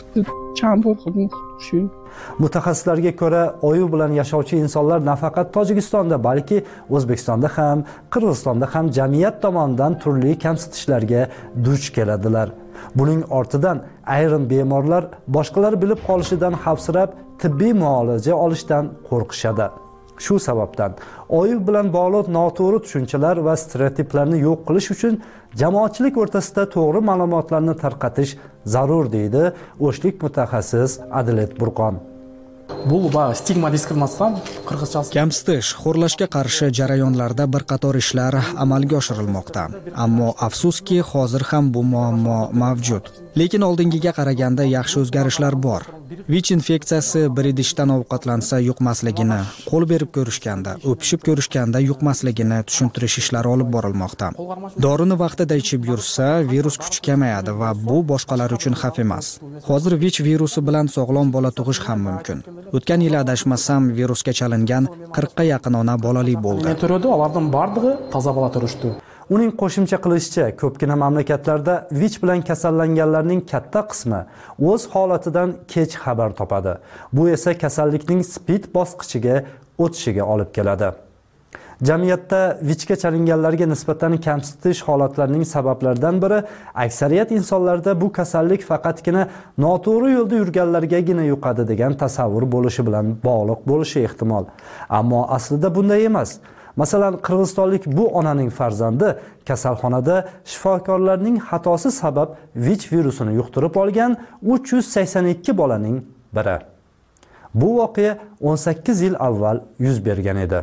Mutaxassislarga ko'ra, oyu bilan yashovchi insonlar nafaqat Tojikistonda, balki O'zbekistonda ham, Qirg'izistonda ham jamiyat tomonidan turli kamsitishlarga duch keladilar. Buning ortidan ayrim bemorlar boshqalar bilib qolishidan xavfsirab, tibbiy muolaja olishdan qo'rqishadi. Shu sababdan oyu bilan bog'liq noto'g'ri tushunchalar va stereotiplarni yo'q qilish uchun jamoatchilik o'rtasida to'g'ri ma'lumotlarni tarqatish zarur, deydi o'shlik mutaxassis Adilet Burqon. Бұл стигма diskriminatsiya qirg'izchasi kamsitish, xo'rlashga qarshi jarayonlarda bir qator ishlar amalga oshirilmoqda. Ammo afsuski, hozir ham bu muammo mavjud. Lekin oldingiga qaraganda yaxshi o'zgarishlar bor. Vich infeksiyasi bir idishdan ovqatlansa yuqmasligini, qo'l berib ko'rishganda, o'pishib ko'rishganda yuqmasligini tushuntirish ishlari olib borilmoqda. Dorini vaqtida ichib yursa, virus kuchi kamayadi va bu boshqalar uchun xavf emas. Hozir vich virusi bilan sog'lom bola tug'ish ham mumkin. O'tgan yil adashmasam virusga chalingan qirqqa yaqin ona bolali bo'ldi. Ularning barlig'i toza bola turishdi. Uning qo'shimcha qilishicha, ko'pgina mamlakatlarda vich bilan kasallanganlarning katta qismi o'z holatidan kech xabar topadi. Bu esa kasallikning spid bosqichiga o'tishiga olib keladi. Jamiyatda vichga chalinganlarga nisbatan kamsitish holatlarining sabablaridan biri aksariyat insonlarda bu kasallik faqatgina noto'g'ri yo'lda yurganlargagina yuqadi degan tasavvur bo'lishi bilan bog'liq bo'lishi ehtimol. Ammo aslida bunday emas. Masalan, qirg'izistonlik bu onaning farzandi kasalxonada shifokorlarning xatosi sabab vich virusini yuqtirib olgan uch yuz sakson ikki bolaning biri. Bu voqea o'n sakkiz yil avval yuz bergan edi.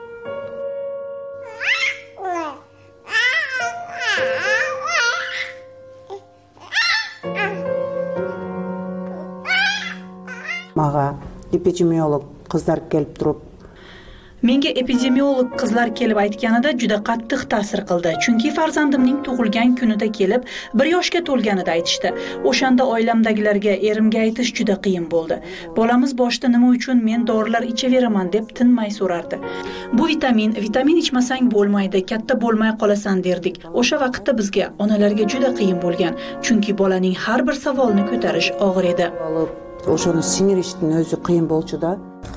Maga epidemiolog qizlar kelib turib, menga epidemiolog qizlar kelib aytganida juda qattiq ta'sir qildi. Chunki farzandimning tug'ilgan kunida kelib, bir yoshga to'lganida aytishdi. O'shanda oilamdagilarga, erimga aytish juda qiyin bo'ldi. Bolamiz boshda nima uchun men dorilar ichaveraman deb tinmay so'rardi. Bu vitamin, vitamin ichmasang bo'lmaydi, katta bo'lmay qolasan derdik. O'sha vaqtda bizga, onalarga juda qiyin bo'lgan. Chunki bolaning har bir savolini ko'tarish og'ir edi. O'shani sindirishning o'zi qiyin bo'ldi-da.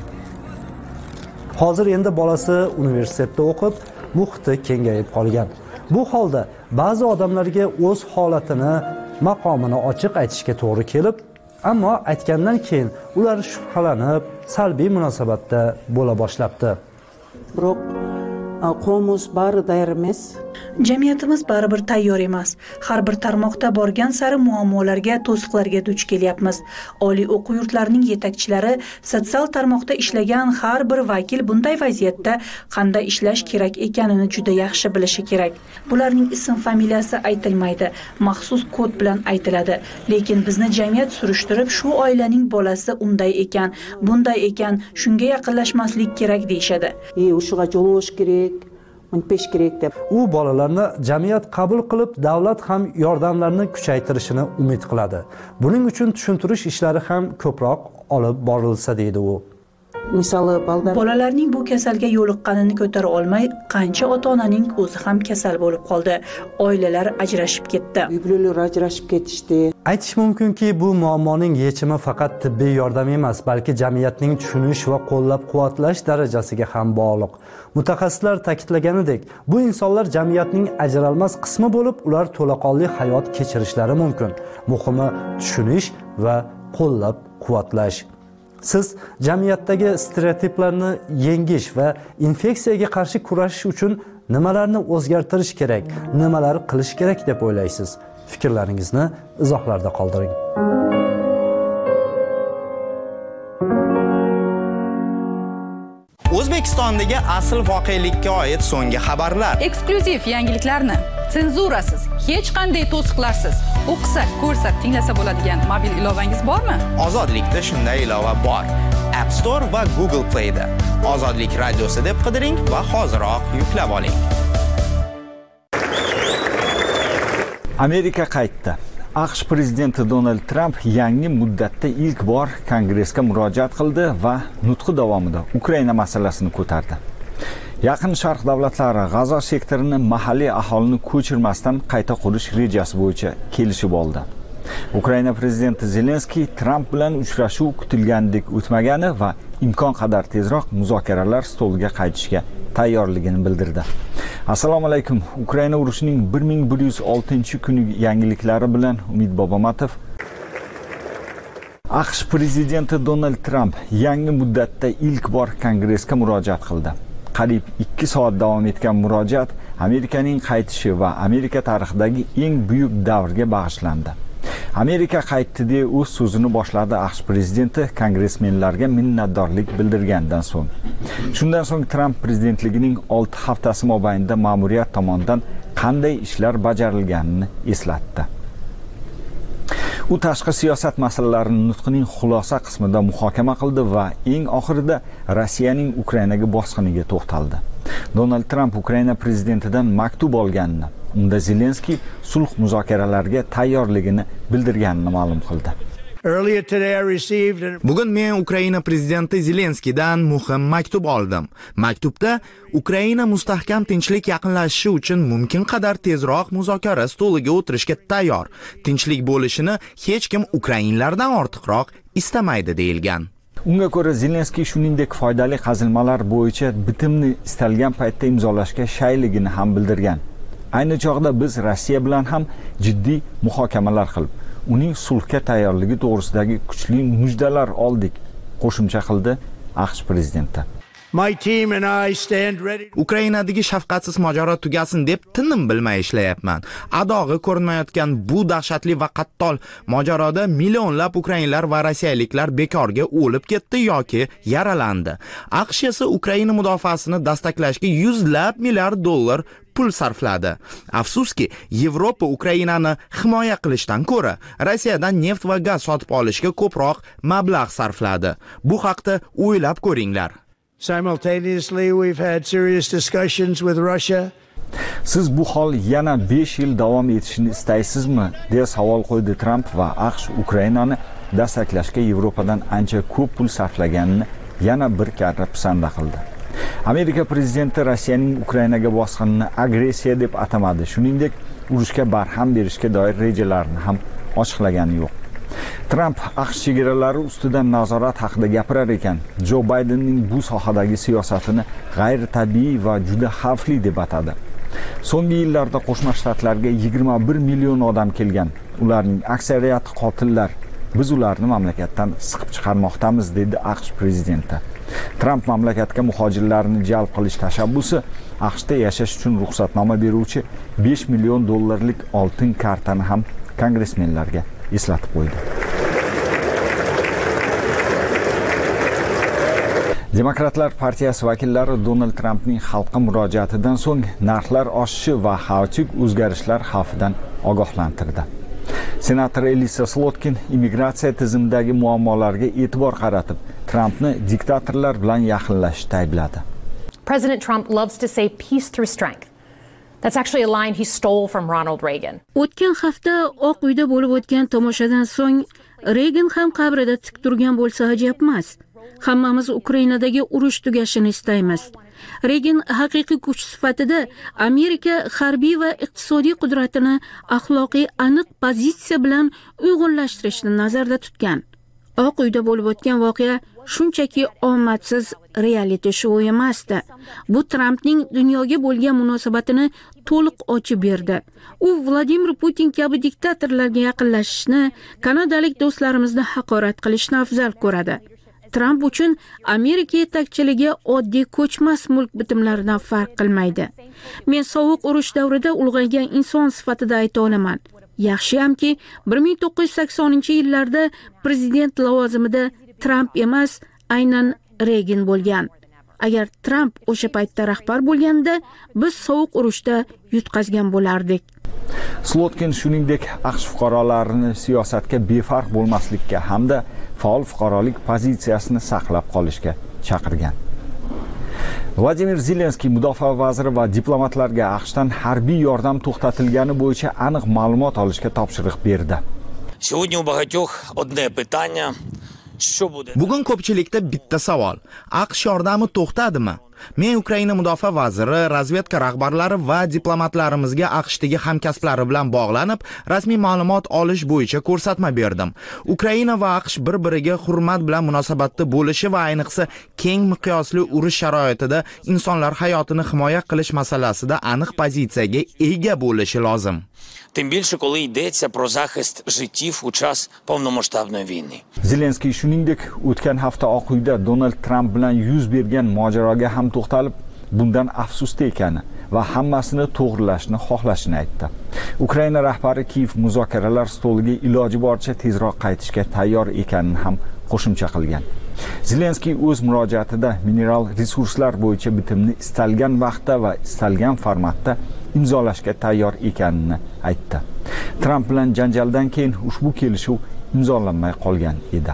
Hozir endi bolasi universitetda o'qib, muhiti kengayib qolgan. Bu holda ba'zi odamlarga o'z holatini, maqomini ochiq aytishga to'g'ri kelib, ammo aytgandan keyin ular shubhalanib, salbiy munosabatda bo'la boshlabdi. Biroq qomuz bari tayyor emas. Jamiyatimiz baribir tayyor emas. Har bir tarmoqda borgan sari muammolarga, to'siqlarga duch kelyapmiz. Oliy o'quv yurtlarining yetakchilari, sotsial tarmoqda ishlagan har bir vakil bunday vaziyatda qanday ishlash kerak ekanini juda yaxshi bilishi kerak. Bularning ism familiyasi aytilmaydi, maxsus kod bilan aytiladi. Lekin bizni jamiyat surishtirib, shu oilaning bolasi unday ekan, bunday ekan, shunga yaqinlashmaslik kerak deyshadi. E, o'shiga javosh kerak. U bolalarni jamiyat qabul qilib, davlat ham yordamlarni kuchaytirishini umid qiladi. Buning uchun tushuntirish ishlari ham ko'proq olib borilsa, deydi u. Misoli, bolalarning bu kasalga yo'liqqanini ko'tara olmay, qancha ota-onaning o'zi ham kasal bo'lib qoldi. Oilalar ajrashib ketdi. Uylar ajrashib ketishdi. Aytish mumkinki, bu muammoning yechimi faqat tibbiy yordam emas, balki jamiyatning tushunish va qo'llab-quvvatlash darajasiga ham bog'liq. Mutaxassislar ta'kidlaganidek, bu insonlar jamiyatning ajralmas qismi bo'lib, ular to'laqonli hayot kechirishlari mumkin. Muhimi tushunish va qo'llab-quvvatlash. Siz jamiyatdagi stereotiplarni yengish va infeksiyaga qarshi kurashish uchun nimalarni o'zgartirish kerak, nimalar qilish kerak deb o'ylaysiz? Fikrlaringizni izohlarda qoldiring. O'zbekistondagi asl voqelikka oid so'nggi xabarlar. Eksklyuziv yangiliklarni senzurasiz, hech qanday to'siqlarsiz o'qisa, ko'rsa, tinglasa bo'ladigan mobil ilovangiz bormi? Ozodlikda shunday ilova bor. App Store va Google Play da. Ozodlik radiosi deb qidiring va hoziroq yuklab oling. Amerika qaytdi. AQSh prezidenti Donald Trump yangi muddatda ilk bor Kongressga murojaat qildi va nutqi davomida Ukraina masalasini ko'tardi. Yaqin Sharq davlatlari G'azo sektorini mahalliy aholini ko'chirmasdan qayta qurish rejasi bo'yicha kelishib oldi. Ukraina prezidenti Zelenskiy Trump bilan uchrashuv kutilgandek o'tmagani va imkon qadar tezroq muzokaralar stoliga qaytishga tayyorligini bildirdi. Assalomu alaykum. Ukraina urushining bir ming bir yuz oltinchi kuni yangiliklari bilan Umid Bobomatov. AQSh prezidenti Donald Trump yangi muddatda ilk bor Kongressga murojaat qildi. Qariyb ikki soat davom etgan murojaat Amerikaning qaytishi va Amerika tarixidagi eng buyuk davrga bag'ishlandi. Amerika qaytdi deb o'z so'zini boshladi AQSh prezidenti kongressmenlarga minnatdorlik bildirgandan so'ng. Shundan so'ng Trump prezidentligining olti haftasi mobaynida ma'muriyat tomonidan qanday ishlar bajarilganini eslatdi. U tashqi siyosat masalalarini nutqining xulosa qismida muhokama qildi va eng oxirida Rossiyaning Ukrainaga bosqiniga to'xtaldi. Donald Trump Ukraina prezidentidan maktub olganini, unda Zelenskiy sulh muzokaralariga tayyorligini bildirganini ma'lum qildi. Bugun men Ukraina prezidenti Zelenskiydan muhim maktub oldim. Maktubda Ukraina mustahkam tinchlik yaqinlashishi uchun mumkin qadar tezroq muzokara stoliga o'tirishga tayyor. Tinchlik bo'lishini hech kim ukrainlardan ortiqroq istamaydi deyilgan. Unga ko'ra Zelenskiy shuningdek foydali qazilmalar bo'yicha bitimni istalgan paytda imzolashga shayligini ham bildirgan. Ayni chog'da biz Rossiya bilan ham jiddiy muhokamalar qilib, uning sulhga tayyorligi to'g'risidagi kuchli mujdalar oldik, qo'shimcha qildi AQSh prezidenti. Ukrainadagi shafqatsiz mojaro tugasin deb tinim bilmay ishlayapman. Adog'i ko'rinmayotgan bu dahshatli va qattol mojaroda millionlab ukrainlar va rossiyaliklar bekorga o'lib ketdi yoki yaralandi. AQSh esa Ukraina mudofaasini dastaklashga yuzlab milliard dollar pul sarfladi. Afsuski, Yevropa Ukrainani himoya qilishdan ko'ra Rossiyadan neft va gaz sotib olishga ko'proq mablag' sarfladi. Bu haqda o'ylab ko'ringlar. Simultaneously, we've had serious discussions with Russia. Siz bu hol yana besh yil davom etishini istaysizmi? deya savol qo'ydi Trump va AQSh Ukrainani dastaklashga Yevropadan ancha ko'p pul sarflaganini yana bir karra pisanda qildi. Amerika prezidenti Rossiyaning Ukrainaga bosqinini agressiya deb atamadi. Shuningdek, urushga barham berishga doir rejalarini ham ochiqlagani yo'q. Trump AQSh chegaralari ustidan nazorat haqida gapirar ekan, Joe Bidenning bu sohadagi siyosatini g'ayritabiiy va juda xavfli deb atadi. So'nggi yillarda Qo'shma Shtatlarga yigirma bir million odam kelgan. Ularning aksariyati qotillar. Biz ularni mamlakatdan siqib chiqarmoqdamiz, dedi AQSh prezidenti. Trump mamlakatga muhojirlarni jalb qilish tashabbusi AQShda yashash uchun ruxsatnoma beruvchi besh million dollarlik oltin kartani ham kongressmenlarga eslatib qo'ydi. Demokratlar partiyasi vakillari Donald Trumpning xalqqa murojaatidan so'ng narxlar oshishi va xavfli o'zgarishlar xavfidan ogohlantirdi. Senator Elisa Slotkin immigratsiya tizimidagi muammolarga e'tibor qaratib, Trumpni diktatorlar bilan yaqinlashishda aybladi. President Trump loves to say peace through strength. That's actually a line he stole from Ronald Reagan. O'tgan hafta Oq uyda bo'lib o'tgan tomoshadan so'ng Reagan ham qabrida tik turgan bo'lsa ajab emas. Hammamiz Ukrainadagi urush tugashini istaymiz. Reagan haqiqiy kuch sifatida Amerika harbiy va iqtisodiy qudratini axloqiy aniq pozitsiya bilan uyg'unlashtirishni nazarda tutgan. Oq uyda bo'lib o'tgan voqea shunchaki omadsiz reality show emasdi. Bu Trumpning dunyoga bo'lgan munosabatini to'liq ochib berdi. U Vladimir Putin kabi diktatorlarga yaqinlashishni, kanadalik do'stlarimizni haqorat qilishni afzal ko'radi. Trump uchun Amerika yetakchiligi oddiy ko'chmas mulk bitimlaridan farq qilmaydi. Men sovuq urush davrida ulg'aygan inson sifatida ayta olaman. Yaxshiyamki, bir ming to'qqiz yuz saksoninchi yillarda prezident lavozimida Trump emas, aynan Reagan bo'lgan. agar Tramp o'sha paytda rahbar bo'lganda biz sovuq urushda yutqazgan bo'lardik. Slotkin shuningdek AQSh fuqarolarini siyosatga befarq bo'lmaslikka hamda faol fuqarolik pozitsiyasini saqlab qolishga chaqirgan. Vladimir Zelenskiy mudofaa vaziri va diplomatlarga AQShdan harbiy yordam to'xtatilgani bo'yicha aniq ma'lumot olishga topshiriq berdi. Сегодня у багатьох одне питання. Bugun ko'pchilikda bitta savol. AQSh yordami to'xtadimi? Men Ukraina mudofaa vaziri, razvedka rahbarlari va diplomatlarimizga AQShdagi hamkasblari bilan bog'lanib, rasmiy ma'lumot olish bo'yicha ko'rsatma berdim. Ukraina va AQSh bir-biriga hurmat bilan munosabatda bo'lishi va ayniqsa keng miqyosli urush sharoitida insonlar hayotini himoya qilish masalasida aniq pozitsiyaga ega bo'lishi lozim. Тим більше, коли йдеться про захист життів у час повномасштабної війни. Zelenskiy shuningdek o'tgan hafta Oq uyda Donald Trump bilan yuz bergan mojaroga ham to'xtalib, bundan afsusda ekani va hammasini to'g'rilashni xohlashini aytdi. Ukraina rahbari Kiyev muzokaralar stoliga iloji boricha tezroq qaytishga tayyor ekanini ham qo'shimcha qilgan. Zelenskiy o'z murojaatida mineral resurslar bo'yicha bitimni istalgan vaqtda va istalgan formatda imzolashga tayyor ekanini aytdi. Tramp bilan janjaldan keyin ushbu kelishuv imzolanmay qolgan edi.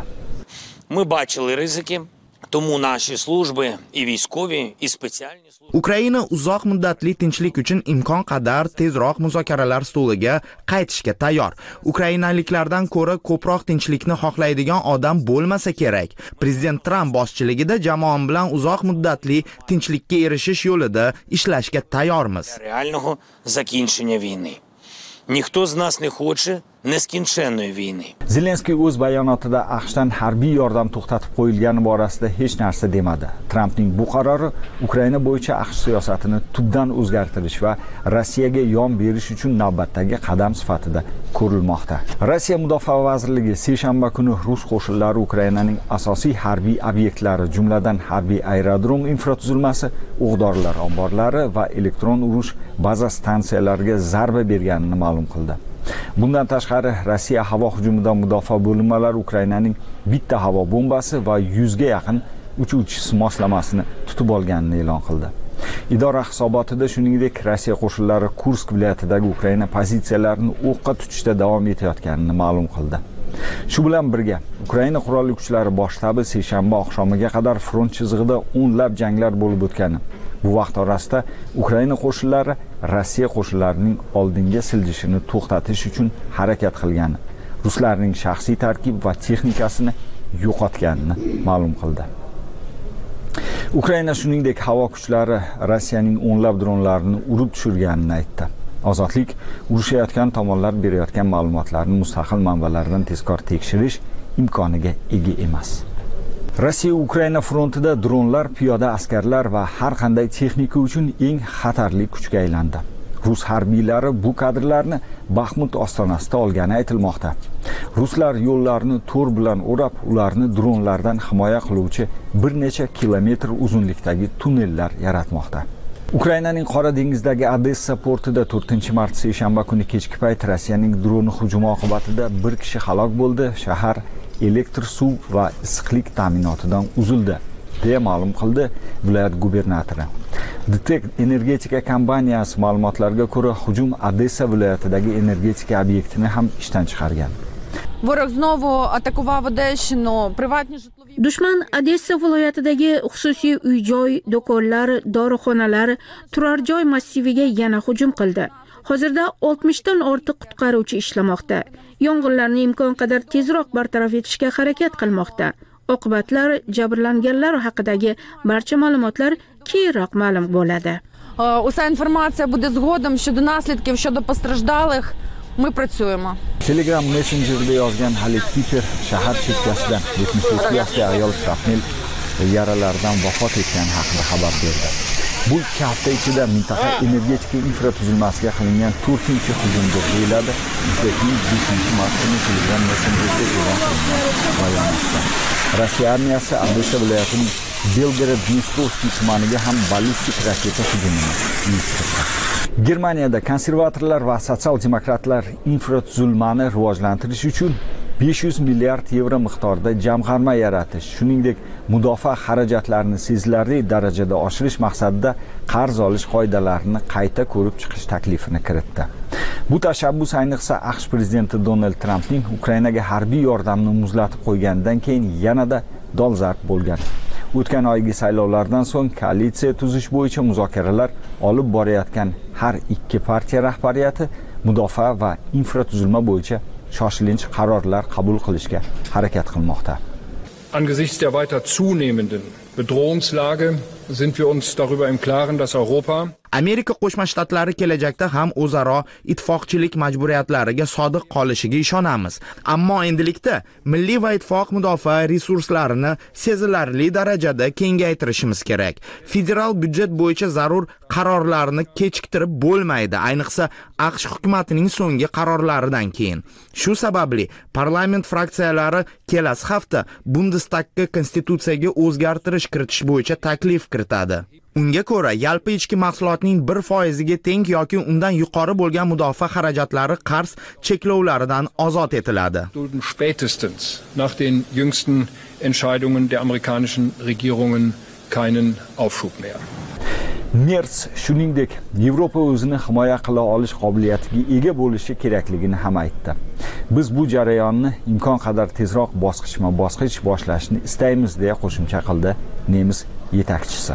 Ми бачили ризики, тому наші служби і військові, і спеціальні служби. Ukraina uzoq muddatli tinchlik uchun imkon qadar tezroq muzokaralar stoliga qaytishga tayyor. Ukrainaliklardan ko'ra ko'proq tinchlikni xohlaydigan odam bo'lmasa kerak. Prezident Tramp boshchiligida jamoam bilan uzoq muddatli tinchlikka erishish yo'lida ishlashga tayyormiz. Реального закінчення війни. Ніхто з нас не хоче neskінченної війни. Zelenskiy o'z bayonotida AQShdan harbiy yordam to'xtatib qo'yilgani borasida hech narsa demadi. Trampning bu qarori Ukraina bo'yicha AQSh siyosatini tubdan o'zgartirish va Rossiyaga yon berish uchun navbatdagi qadam sifatida ko'rilmoqda. Rossiya mudofaa vazirligi seshanba kuni rus qo'shinlari Ukrainaning asosiy harbiy obyektlari, jumladan harbiy aerodrom infratuzilmasi, o'q-dorilar omborlari va elektron urush baza stansiyalariga zarba berganini ma'lum qildi. Bundan tashqari Rossiya havo hujumidan mudofaa bo'linmalari Ukrainaning bitta havo bombasi va yuzga yaqin uchuvchi moslamasini tutib olganini e'lon qildi. Idora hisobotida shuningdek Rossiya qo'shinlari Kursk viloyatidagi Ukraina pozitsiyalarini o'qqa tutishda davom etayotganini ma'lum qildi. Shu bilan birga Ukraina qurolli kuchlari bosh shtabi seshanba oqshomiga qadar front chizig'ida o'nlab janglar bo'lib o'tgani, bu vaqt orasida Ukraina qo'shinlari Rossiya qo'shinlarining oldinga siljishini to'xtatish uchun harakat qilgani, ruslarning shaxsiy tarkib va texnikasini yo'qotganini ma'lum qildi. Ukraina shuningdek havo kuchlari Rossiyaning o'nlab dronlarini urib tushirganini aytdi. Ozodlik urushayotgan tomonlar berayotgan ma'lumotlarni mustaqil manbalardan tezkor tekshirish imkoniga ega emas. Rossiya Ukraina frontida dronlar, piyoda askarlar va har qanday texnika uchun eng xatarli kuchga aylandi. Rus harbiylari bu kadrlarni Baxmut ostonasida olgani aytilmoqda. Ruslar yo'llarni to'r bilan o'rab, ularni dronlardan himoya qiluvchi bir necha kilometr uzunlikdagi tunnellar yaratmoqda. Ukrainaning Qora dengizdagi Odessa portida to'rtinchi mart seshanba kuni kechki payt Rossiyaning droni hujumi oqibatida bir kishi halok bo'ldi. Shahar elektr suv va issiqlik ta'minotidan uzildi, deya ma'lum qildi viloyat gubernatori. Ditek energetika kompaniyasi ma'lumotlariga ko'ra, hujum Odessa viloyatidagi energetika obyektini ham ishdan chiqargan. Ворог знову атакував Одещину, приватні житлові. Dushman Odessa viloyatidagi xususiy uy-joy, do'konlar, dorixonalar, turar joy massiviga yana hujum qildi. Hozirda oltmish dan ortiq qutqaruvchi ishlamoqda. Yong'inlarni imkon qadar tezroq bartaraf etishga harakat qilmoqda. Oqibatlar, jabrlanganlar haqidagi barcha ma'lumotlar keyinroq ma'lum bo'ladi. Уся інформація буде згодом щодо наслідків, щодо постраждалих. Мы працюємо. Telegram Messenger'da yozgan Halil Piper shahar chekkasidan yetmish uch yoshli ayol shrapnel yaralardan vafot etgani haqida xabar berdi. Bu ikki hafta ichida mintaqa energetika infratuzilmasiga qilingan to'rtinchi hujumdir deyiladi. beshinchi mart kuni Telegram Messenger'da e'lon qilingan bayonotda. Rossiya armiyasi Odessa viloyatining Belgorod-Dnestrovskiy tumaniga ham ballistik raketa hujumini uyushtirdi. Germaniyada konservatorlar va sotsial demokratlar infratuzilmani rivojlantirish uchun besh yuz milliard yevro miqdorida jamg'arma yaratish, shuningdek mudofaa xarajatlarini sezilarli darajada oshirish maqsadida qarz olish qoidalarini qayta ko'rib chiqish taklifini kiritdi. Bu tashabbus ayniqsa AQSh prezidenti Donald Trampning Ukrainaga harbiy yordamni muzlatib qo'yganidan keyin yanada dolzarb bo'lgan. O'tgan oygi saylovlardan so'ng koalitsiya tuzish bo'yicha muzokaralar olib borayotgan har ikki partiya rahbariyati mudofaa va infratuzilma bo'yicha shoshilinch qarorlar qabul qilishga harakat qilmoqda. Angesichts der weiter zunehmenden Bedrohungslage sind wir uns darüber im Klaren, dass Europa Amerika Qo'shma Shtatlari kelajakda ham o'zaro ittifoqchilik majburiyatlariga sodiq qolishiga ishonamiz. Ammo endilikda milliy va ittifoq mudofaa resurslarini sezilarli darajada kengaytirishimiz kerak. Federal byudjet bo'yicha zarur qarorlarni kechiktirib bo'lmaydi, ayniqsa AQSh hukumatining so'nggi qarorlaridan keyin. Shu sababli parlament fraksiyalari kelasi hafta Bundestagga konstitutsiyaga o'zgartirish kiritish bo'yicha taklif kiritadi. Unga ko'ra, yalpi ichki mahsulotning bir foiziga teng yoki undan yuqori bo'lgan mudofaa xarajatlari qarz cheklovlaridan ozod etiladi. Spätestens nach den jüngsten Entscheidungen der amerikanischen Regierungen keinen Aufschub mehr. Merz shuningdek Yevropa o'zini himoya qila olish qobiliyatiga ega bo'lishi kerakligini ham aytdi. Biz bu jarayonni imkon qadar tezroq bosqichma-bosqich boshlashni istaymiz deya qo'shimcha qildi nemis yetakchisi.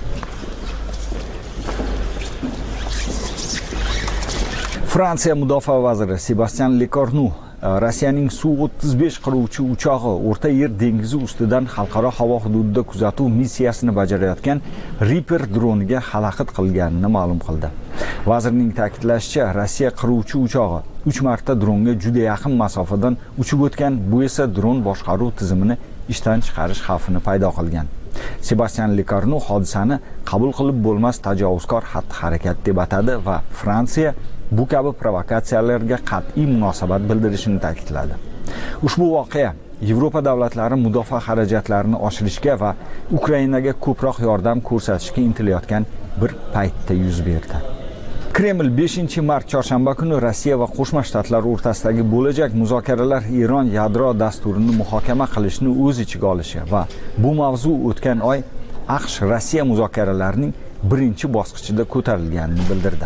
Fransiya mudofaa vaziri Sebastian Lecornu Rossiyaning Su o'ttiz besh qiruvchi uchog'i O'rta Yer dengizi ustidan xalqaro havo hududida kuzatuv missiyasini bajarayotgan Reaper droniga xalaqit qilganini ma'lum qildi. Vazirning ta'kidlashicha, Rossiya qiruvchi uchog'i uch marta dronga juda yaqin masofadan uchib o'tgan, bu esa dron boshqaruv tizimini ishdan chiqarish xavfini paydo qilgan. Sebastian Lecornu hodisani qabul qilib bo'lmas tajovuzkor xatti-harakat deb atadi va Fransiya bu kabi provokatsiyalarga qat'iy munosabat bildirishini ta'kidladi. Ushbu voqea Yevropa davlatlari mudofaa xarajatlarini oshirishga va Ukrainaga ko'proq yordam ko'rsatishga intilayotgan bir paytda yuz berdi. Kreml beshinchi mart chorshanba kuni Rossiya va Qo'shma Shtatlar o'rtasidagi bo'lajak muzokaralar Eron yadro dasturini muhokama qilishni o'z ichiga olishi va bu mavzu o'tgan oy AQSh Rossiya muzokaralarining birinchi bosqichida ko'tarilganini bildirdi.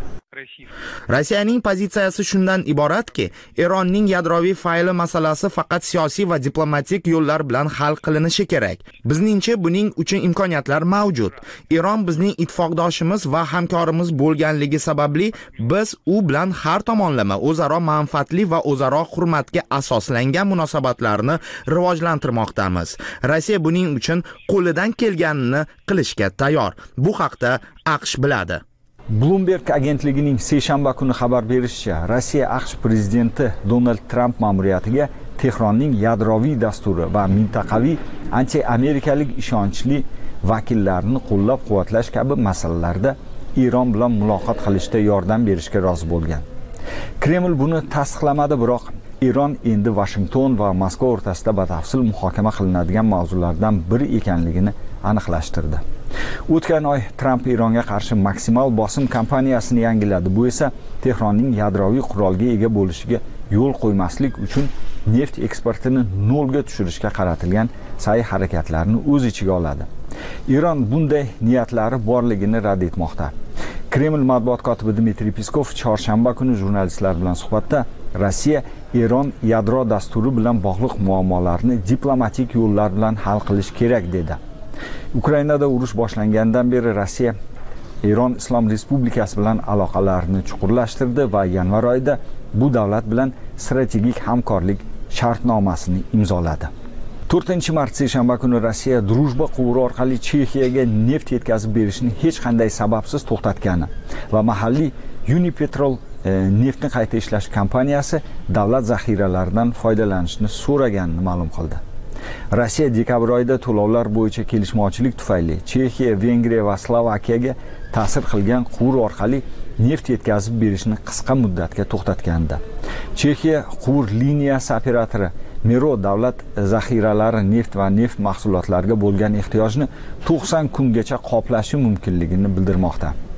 Rossiyaning pozitsiyasi shundan iboratki, Eronning yadroviy fayli masalasi faqat siyosiy va diplomatik yo'llar bilan hal qilinishi kerak. Bizningcha buning uchun imkoniyatlar mavjud. Eron bizning ittifoqdoshimiz va hamkorimiz bo'lganligi sababli biz u bilan har tomonlama o'zaro manfaatli va o'zaro hurmatga asoslangan munosabatlarni rivojlantirmoqdamiz. Rossiya buning uchun qo'lidan kelganini qilishga tayyor. Bu haqda AQSh biladi. Bloomberg agentligining seshanba kuni xabar berishicha, Rossiya AQSh prezidenti Donald Trump ma'muriyatiga Tehronning yadroviy dasturi va mintaqaviy anti-amerikalik ishonchli vakillarini qo'llab-quvvatlash kabi masalalarda Eron bilan muloqot qilishda yordam berishga rozi bo'lgan. Kreml buni tasdiqlamadi, biroq Eron endi Washington va Moskva o'rtasida batafsil muhokama qilinadigan mavzulardan biri ekanligini aniqlashtirdi. O'tgan oy Trump Eronga qarshi maksimal bosim kampaniyasini yangiladi. Bu esa Tehronning yadroviy qurolga ega bo'lishiga yo'l qo'ymaslik uchun neft eksportini nolga tushirishga qaratilgan sa'y harakatlarini o'z ichiga oladi. Eron bunday niyatlari borligini rad etmoqda. Kreml matbuot kotibi Dmitriy Peskov chorshanba kuni jurnalistlar bilan suhbatda Rossiya Eron yadro dasturi bilan bog'liq muammolarni diplomatik yo'llar bilan hal qilish kerak dedi. Ukrainada urush boshlangandan beri Rossiya Eron Islom Respublikasi bilan aloqalarini chuqurlashtirdi va yanvar oyida bu davlat bilan strategik hamkorlik shartnomasini imzoladi. to'rtinchi mart seshanba kuni Rossiya Drujba quvuri orqali Chexiyaga neft yetkazib berishni hech qanday sababsiz to'xtatgani va mahalliy Unipetrol e, neftni qayta ishlash kompaniyasi davlat zaxiralaridan foydalanishni so'raganini ma'lum qildi. Rossiya dekabr oyida to'lovlar bo'yicha kelishmovchilik tufayli Chexiya, Vengriya va Slovakiyaga ta'sir qilgan quvur orqali neft yetkazib berishni qisqa muddatga to'xtatgandi. Chexiya quvur liniyasi operatori Mero davlat zaxiralari neft va neft mahsulotlariga bo'lgan ehtiyojni to'qson kungacha qoplashi mumkinligini bildirmoqda.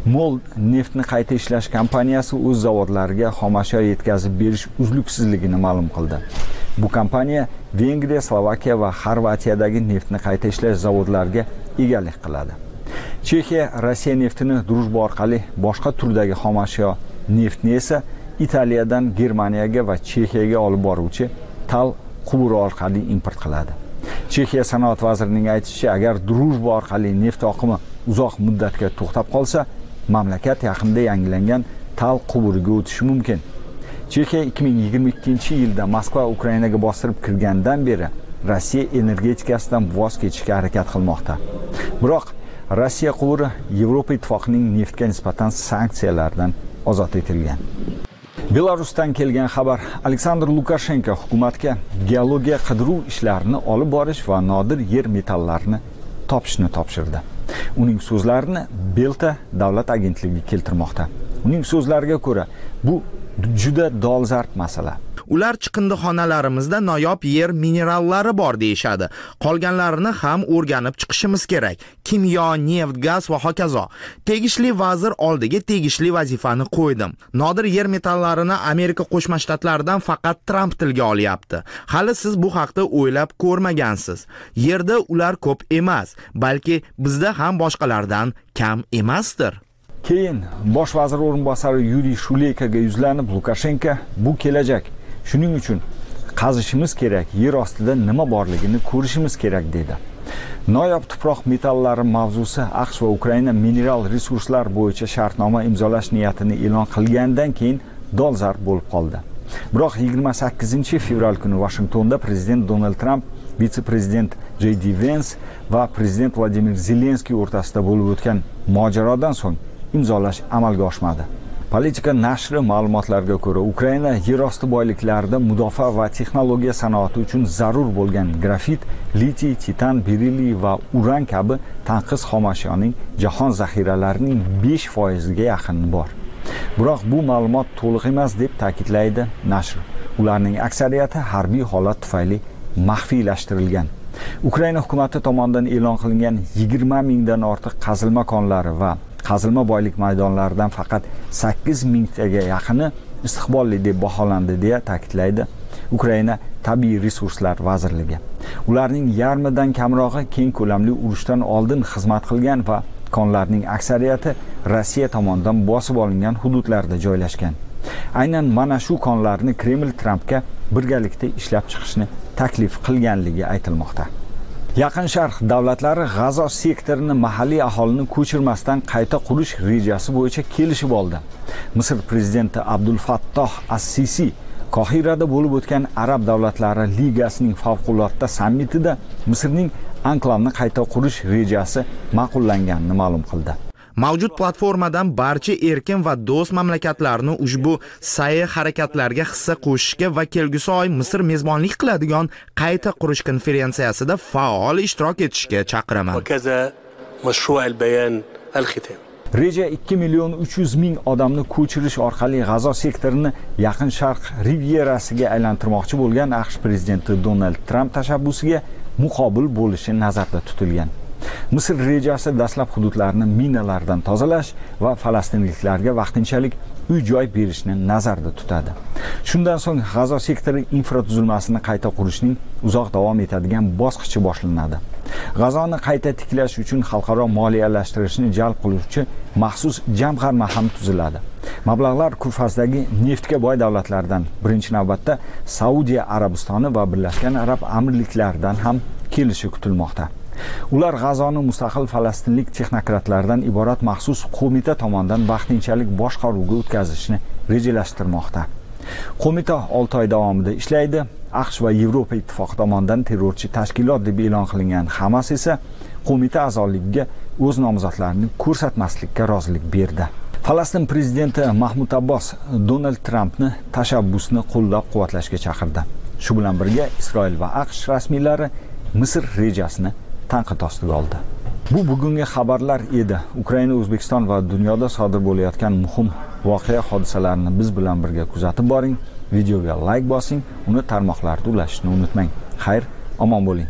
MOL neftni qayta ishlash kompaniyasi o'z zavodlariga xomashyo yetkazib berish uzluksizligini ma'lum qildi. Bu kompaniya Vengriya, Slovakiya va Xorvatiyadagi neftni qayta ishlash zavodlariga egalik qiladi. Chexiya Rossiya neftini drujba orqali boshqa turdagi xomashyo neftni esa Italiyadan Germaniyaga va Chexiyaga olib boruvchi tal quvuri orqali import qiladi. Chexiya sanoat vazirining aytishicha, agar drujba orqali neft oqimi uzoq muddatga to'xtab qolsa, mamlakat yaqinda yangilangan tal quvuriga o'tishi mumkin. Chexiya ikki ming yigirma ikkinchi yilda Moskva Ukrainaga bostirib kirgandan beri Rossiya energetikasidan voz kechishga harakat qilmoqda. Biroq Rossiya quvuri Yevropa ittifoqining neftga nisbatan sanksiyalardan ozod etilgan. Belarusdan kelgan xabar: Aleksandr Lukashenko hukumatga geologiya qidiruv ishlarini olib borish va nodir yer metallarni topishni topshirdi. Uning so'zlarini Belta davlat agentligi keltirmoqda. Uning so'zlariga ko'ra, bu juda dolzarb masala. Ular chiqindixonalarimizda noyob yer minerallari bor deyshadi. Qolganlarini ham o'rganib chiqishimiz kerak. Kimyo, neft, gaz va hokazo. Tegishli vazir oldiga tegishli vazifani qo'ydim. Nodir yer metallarini Amerika Qo'shma Shtatlaridan faqat Trump tilga olyapti. Hali siz bu haqda o'ylab ko'rmagansiz. Yerda ular ko'p emas, balki bizda ham boshqalardan kam emasdir. Keyin bosh vazir o'rinbosari Yuriy Shuleykaga yuzlanib, Lukashenko bu kelajak. Shuning uchun qazishimiz kerak, yer ostida nima borligini ko'rishimiz kerak dedi. Noyob tuproq metallari mavzusi AQSh va Ukraina mineral resurslar bo'yicha shartnoma imzolash niyatini e'lon qilgandan keyin dolzarb bo'lib qoldi. Biroq yigirma sakkizinchi fevral kuni Washingtonda prezident Donald Trump, vitse-prezident J D Vance va prezident Vladimir Zelenskiy o'rtasida bo'lib o'tgan mojarodan so'ng imzolash amalga oshmadi. Politika nashri ma'lumotlarga ko'ra, Ukraina yerosti boyliklarida mudofaa va texnologiya sanoati uchun zarur bo'lgan grafit, litiy, titan, berilliy va uran kabi tanqis xomashyoning jahon zaxiralarining besh foiziga yaqini bor. Biroq bu ma'lumot to'liq emas deb ta'kidlaydi nashr. Ularning aksariyati harbiy holat tufayli maxfiylashtirilgan. Ukraina hukumati tomonidan e'lon qilingan yigirma mingdan ortiq qazilma konlari va qazilma boylik maydonlaridan faqat sakkiz mingtaga yaqini istiqbolli deb baholandi deya ta'kidlaydi Ukraina Tabiiy resurslar vazirligi. Ularning yarmidan kamrog'i keng ko'lamli urushdan oldin xizmat qilgan va konlarning aksariyati Rossiya tomonidan bosib olingan hududlarda joylashgan. Aynan mana shu konlarni Kreml Trumpga birgalikda ishlab chiqishni taklif qilganligi aytilmoqda. Yaqin Sharq davlatlari G'azo sektorini mahalliy aholini ko'chirmasdan qayta qurish rejasi bo'yicha kelishib oldi. Misr prezidenti Abdul Fattoh as-Sisi Qohirada bo'lib o'tgan Arab davlatlari ligasining favqulodda sammitida Misrning anklavni qayta qurish rejasi ma'qullanganini ma'lum qildi. Mavjud platformadan barcha erkin va do'st mamlakatlarni ushbu sa'y harakatlarga hissa qo'shishga va kelgusi oy Misr mezbonlik qiladigan qayta qurish konferensiyasida faol ishtirok etishga chaqiraman. Reja ikki million uch yuz ming odamni ko'chirish orqali G'azo sektorini Yaqin Sharq rivierasiga aylantirmoqchi bo'lgan AQSh prezidenti Donald Trump tashabbusiga muqobil bo'lishi nazarda tutilgan. Misr rejasi dastlab hududlarni minalardan tozalash va falastinliklarga vaqtinchalik uy-joy berishni nazarda tutadi. Shundan so'ng G'azo sektori infratuzilmasini qayta qurishning uzoq davom etadigan bosqichi boshlanadi. G'azoni qayta tiklash uchun xalqaro moliyalashtirishni jalb qiluvchi maxsus jamg'arma ham tuziladi. Mablag'lar Kurfazdagi neftga boy davlatlardan, birinchi navbatda Saudiya Arabistoni va Birlashgan Arab Amirliklaridan ham kelishi kutilmoqda. Ular G'azoni mustaqil falastinlik texnokratlardan iborat maxsus qo'mita tomonidan vaqtinchalik boshqaruvga o'tkazishni rejalashtirmoqda. Qo'mita olti oy davomida ishlaydi. AQSh va Yevropa ittifoqi tomonidan terrorchi tashkilot deb e'lon qilingan Hamas esa qo'mita a'zoligiga o'z nomzodlarini ko'rsatmaslikka rozilik berdi. Falastin prezidenti Mahmud Abbos Donald Trumpni tashabbusni qo'llab-quvvatlashga chaqirdi. Shu bilan birga Isroil va AQSh rasmiylari Misr rejasini tanqid ostiga oldi. Bu bugungi xabarlar edi. Ukraina, O'zbekiston va dunyoda sodir bo'layotgan muhim voqea hodisalarni biz bilan birga kuzatib boring. Videoga like bosing, uni tarmoqlarda ulashishni unutmang. Xayr, omon bo'ling.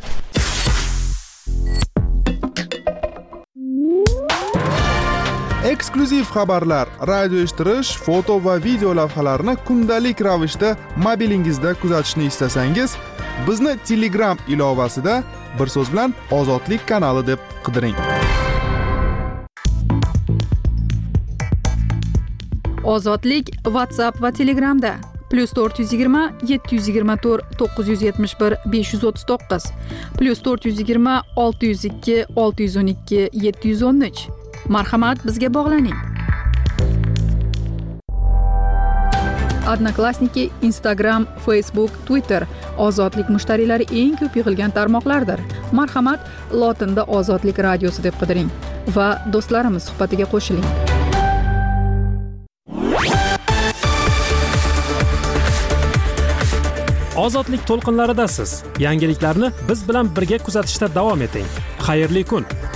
eksklyuziv xabarlar, radio eshittirish, foto va video lavhalarni kundalik ravishda mobilingizda kuzatishni istasangiz, bizni Telegram ilovasida bir so'z bilan Ozodlik kanali deb qidiring. Ozodlik WhatsApp va Telegramda plus to'rt yuz yigirma yetti yuz yigirma to'rt to'qqiz yuz yetmish bir besh yuz o'ttiz to'qqiz plus to'rt yuz yigirma olti yuz ikki olti yuz o'n ikki yetti yuz o'n uch. Marhamat, bizga bog'laning. Odnoklassniki, Instagram, Facebook, Twitter Ozodlik mushtariylari eng ko'p yig'ilgan tarmoqlardir. Marhamat, lotinda Ozodlik radiosi deb qidiring va do'stlarimiz suhbatiga qo'shiling. Ozodlik to'lqinlaridasiz. Yangiliklarni biz bilan birga kuzatishda davom eting. Xayrli kun.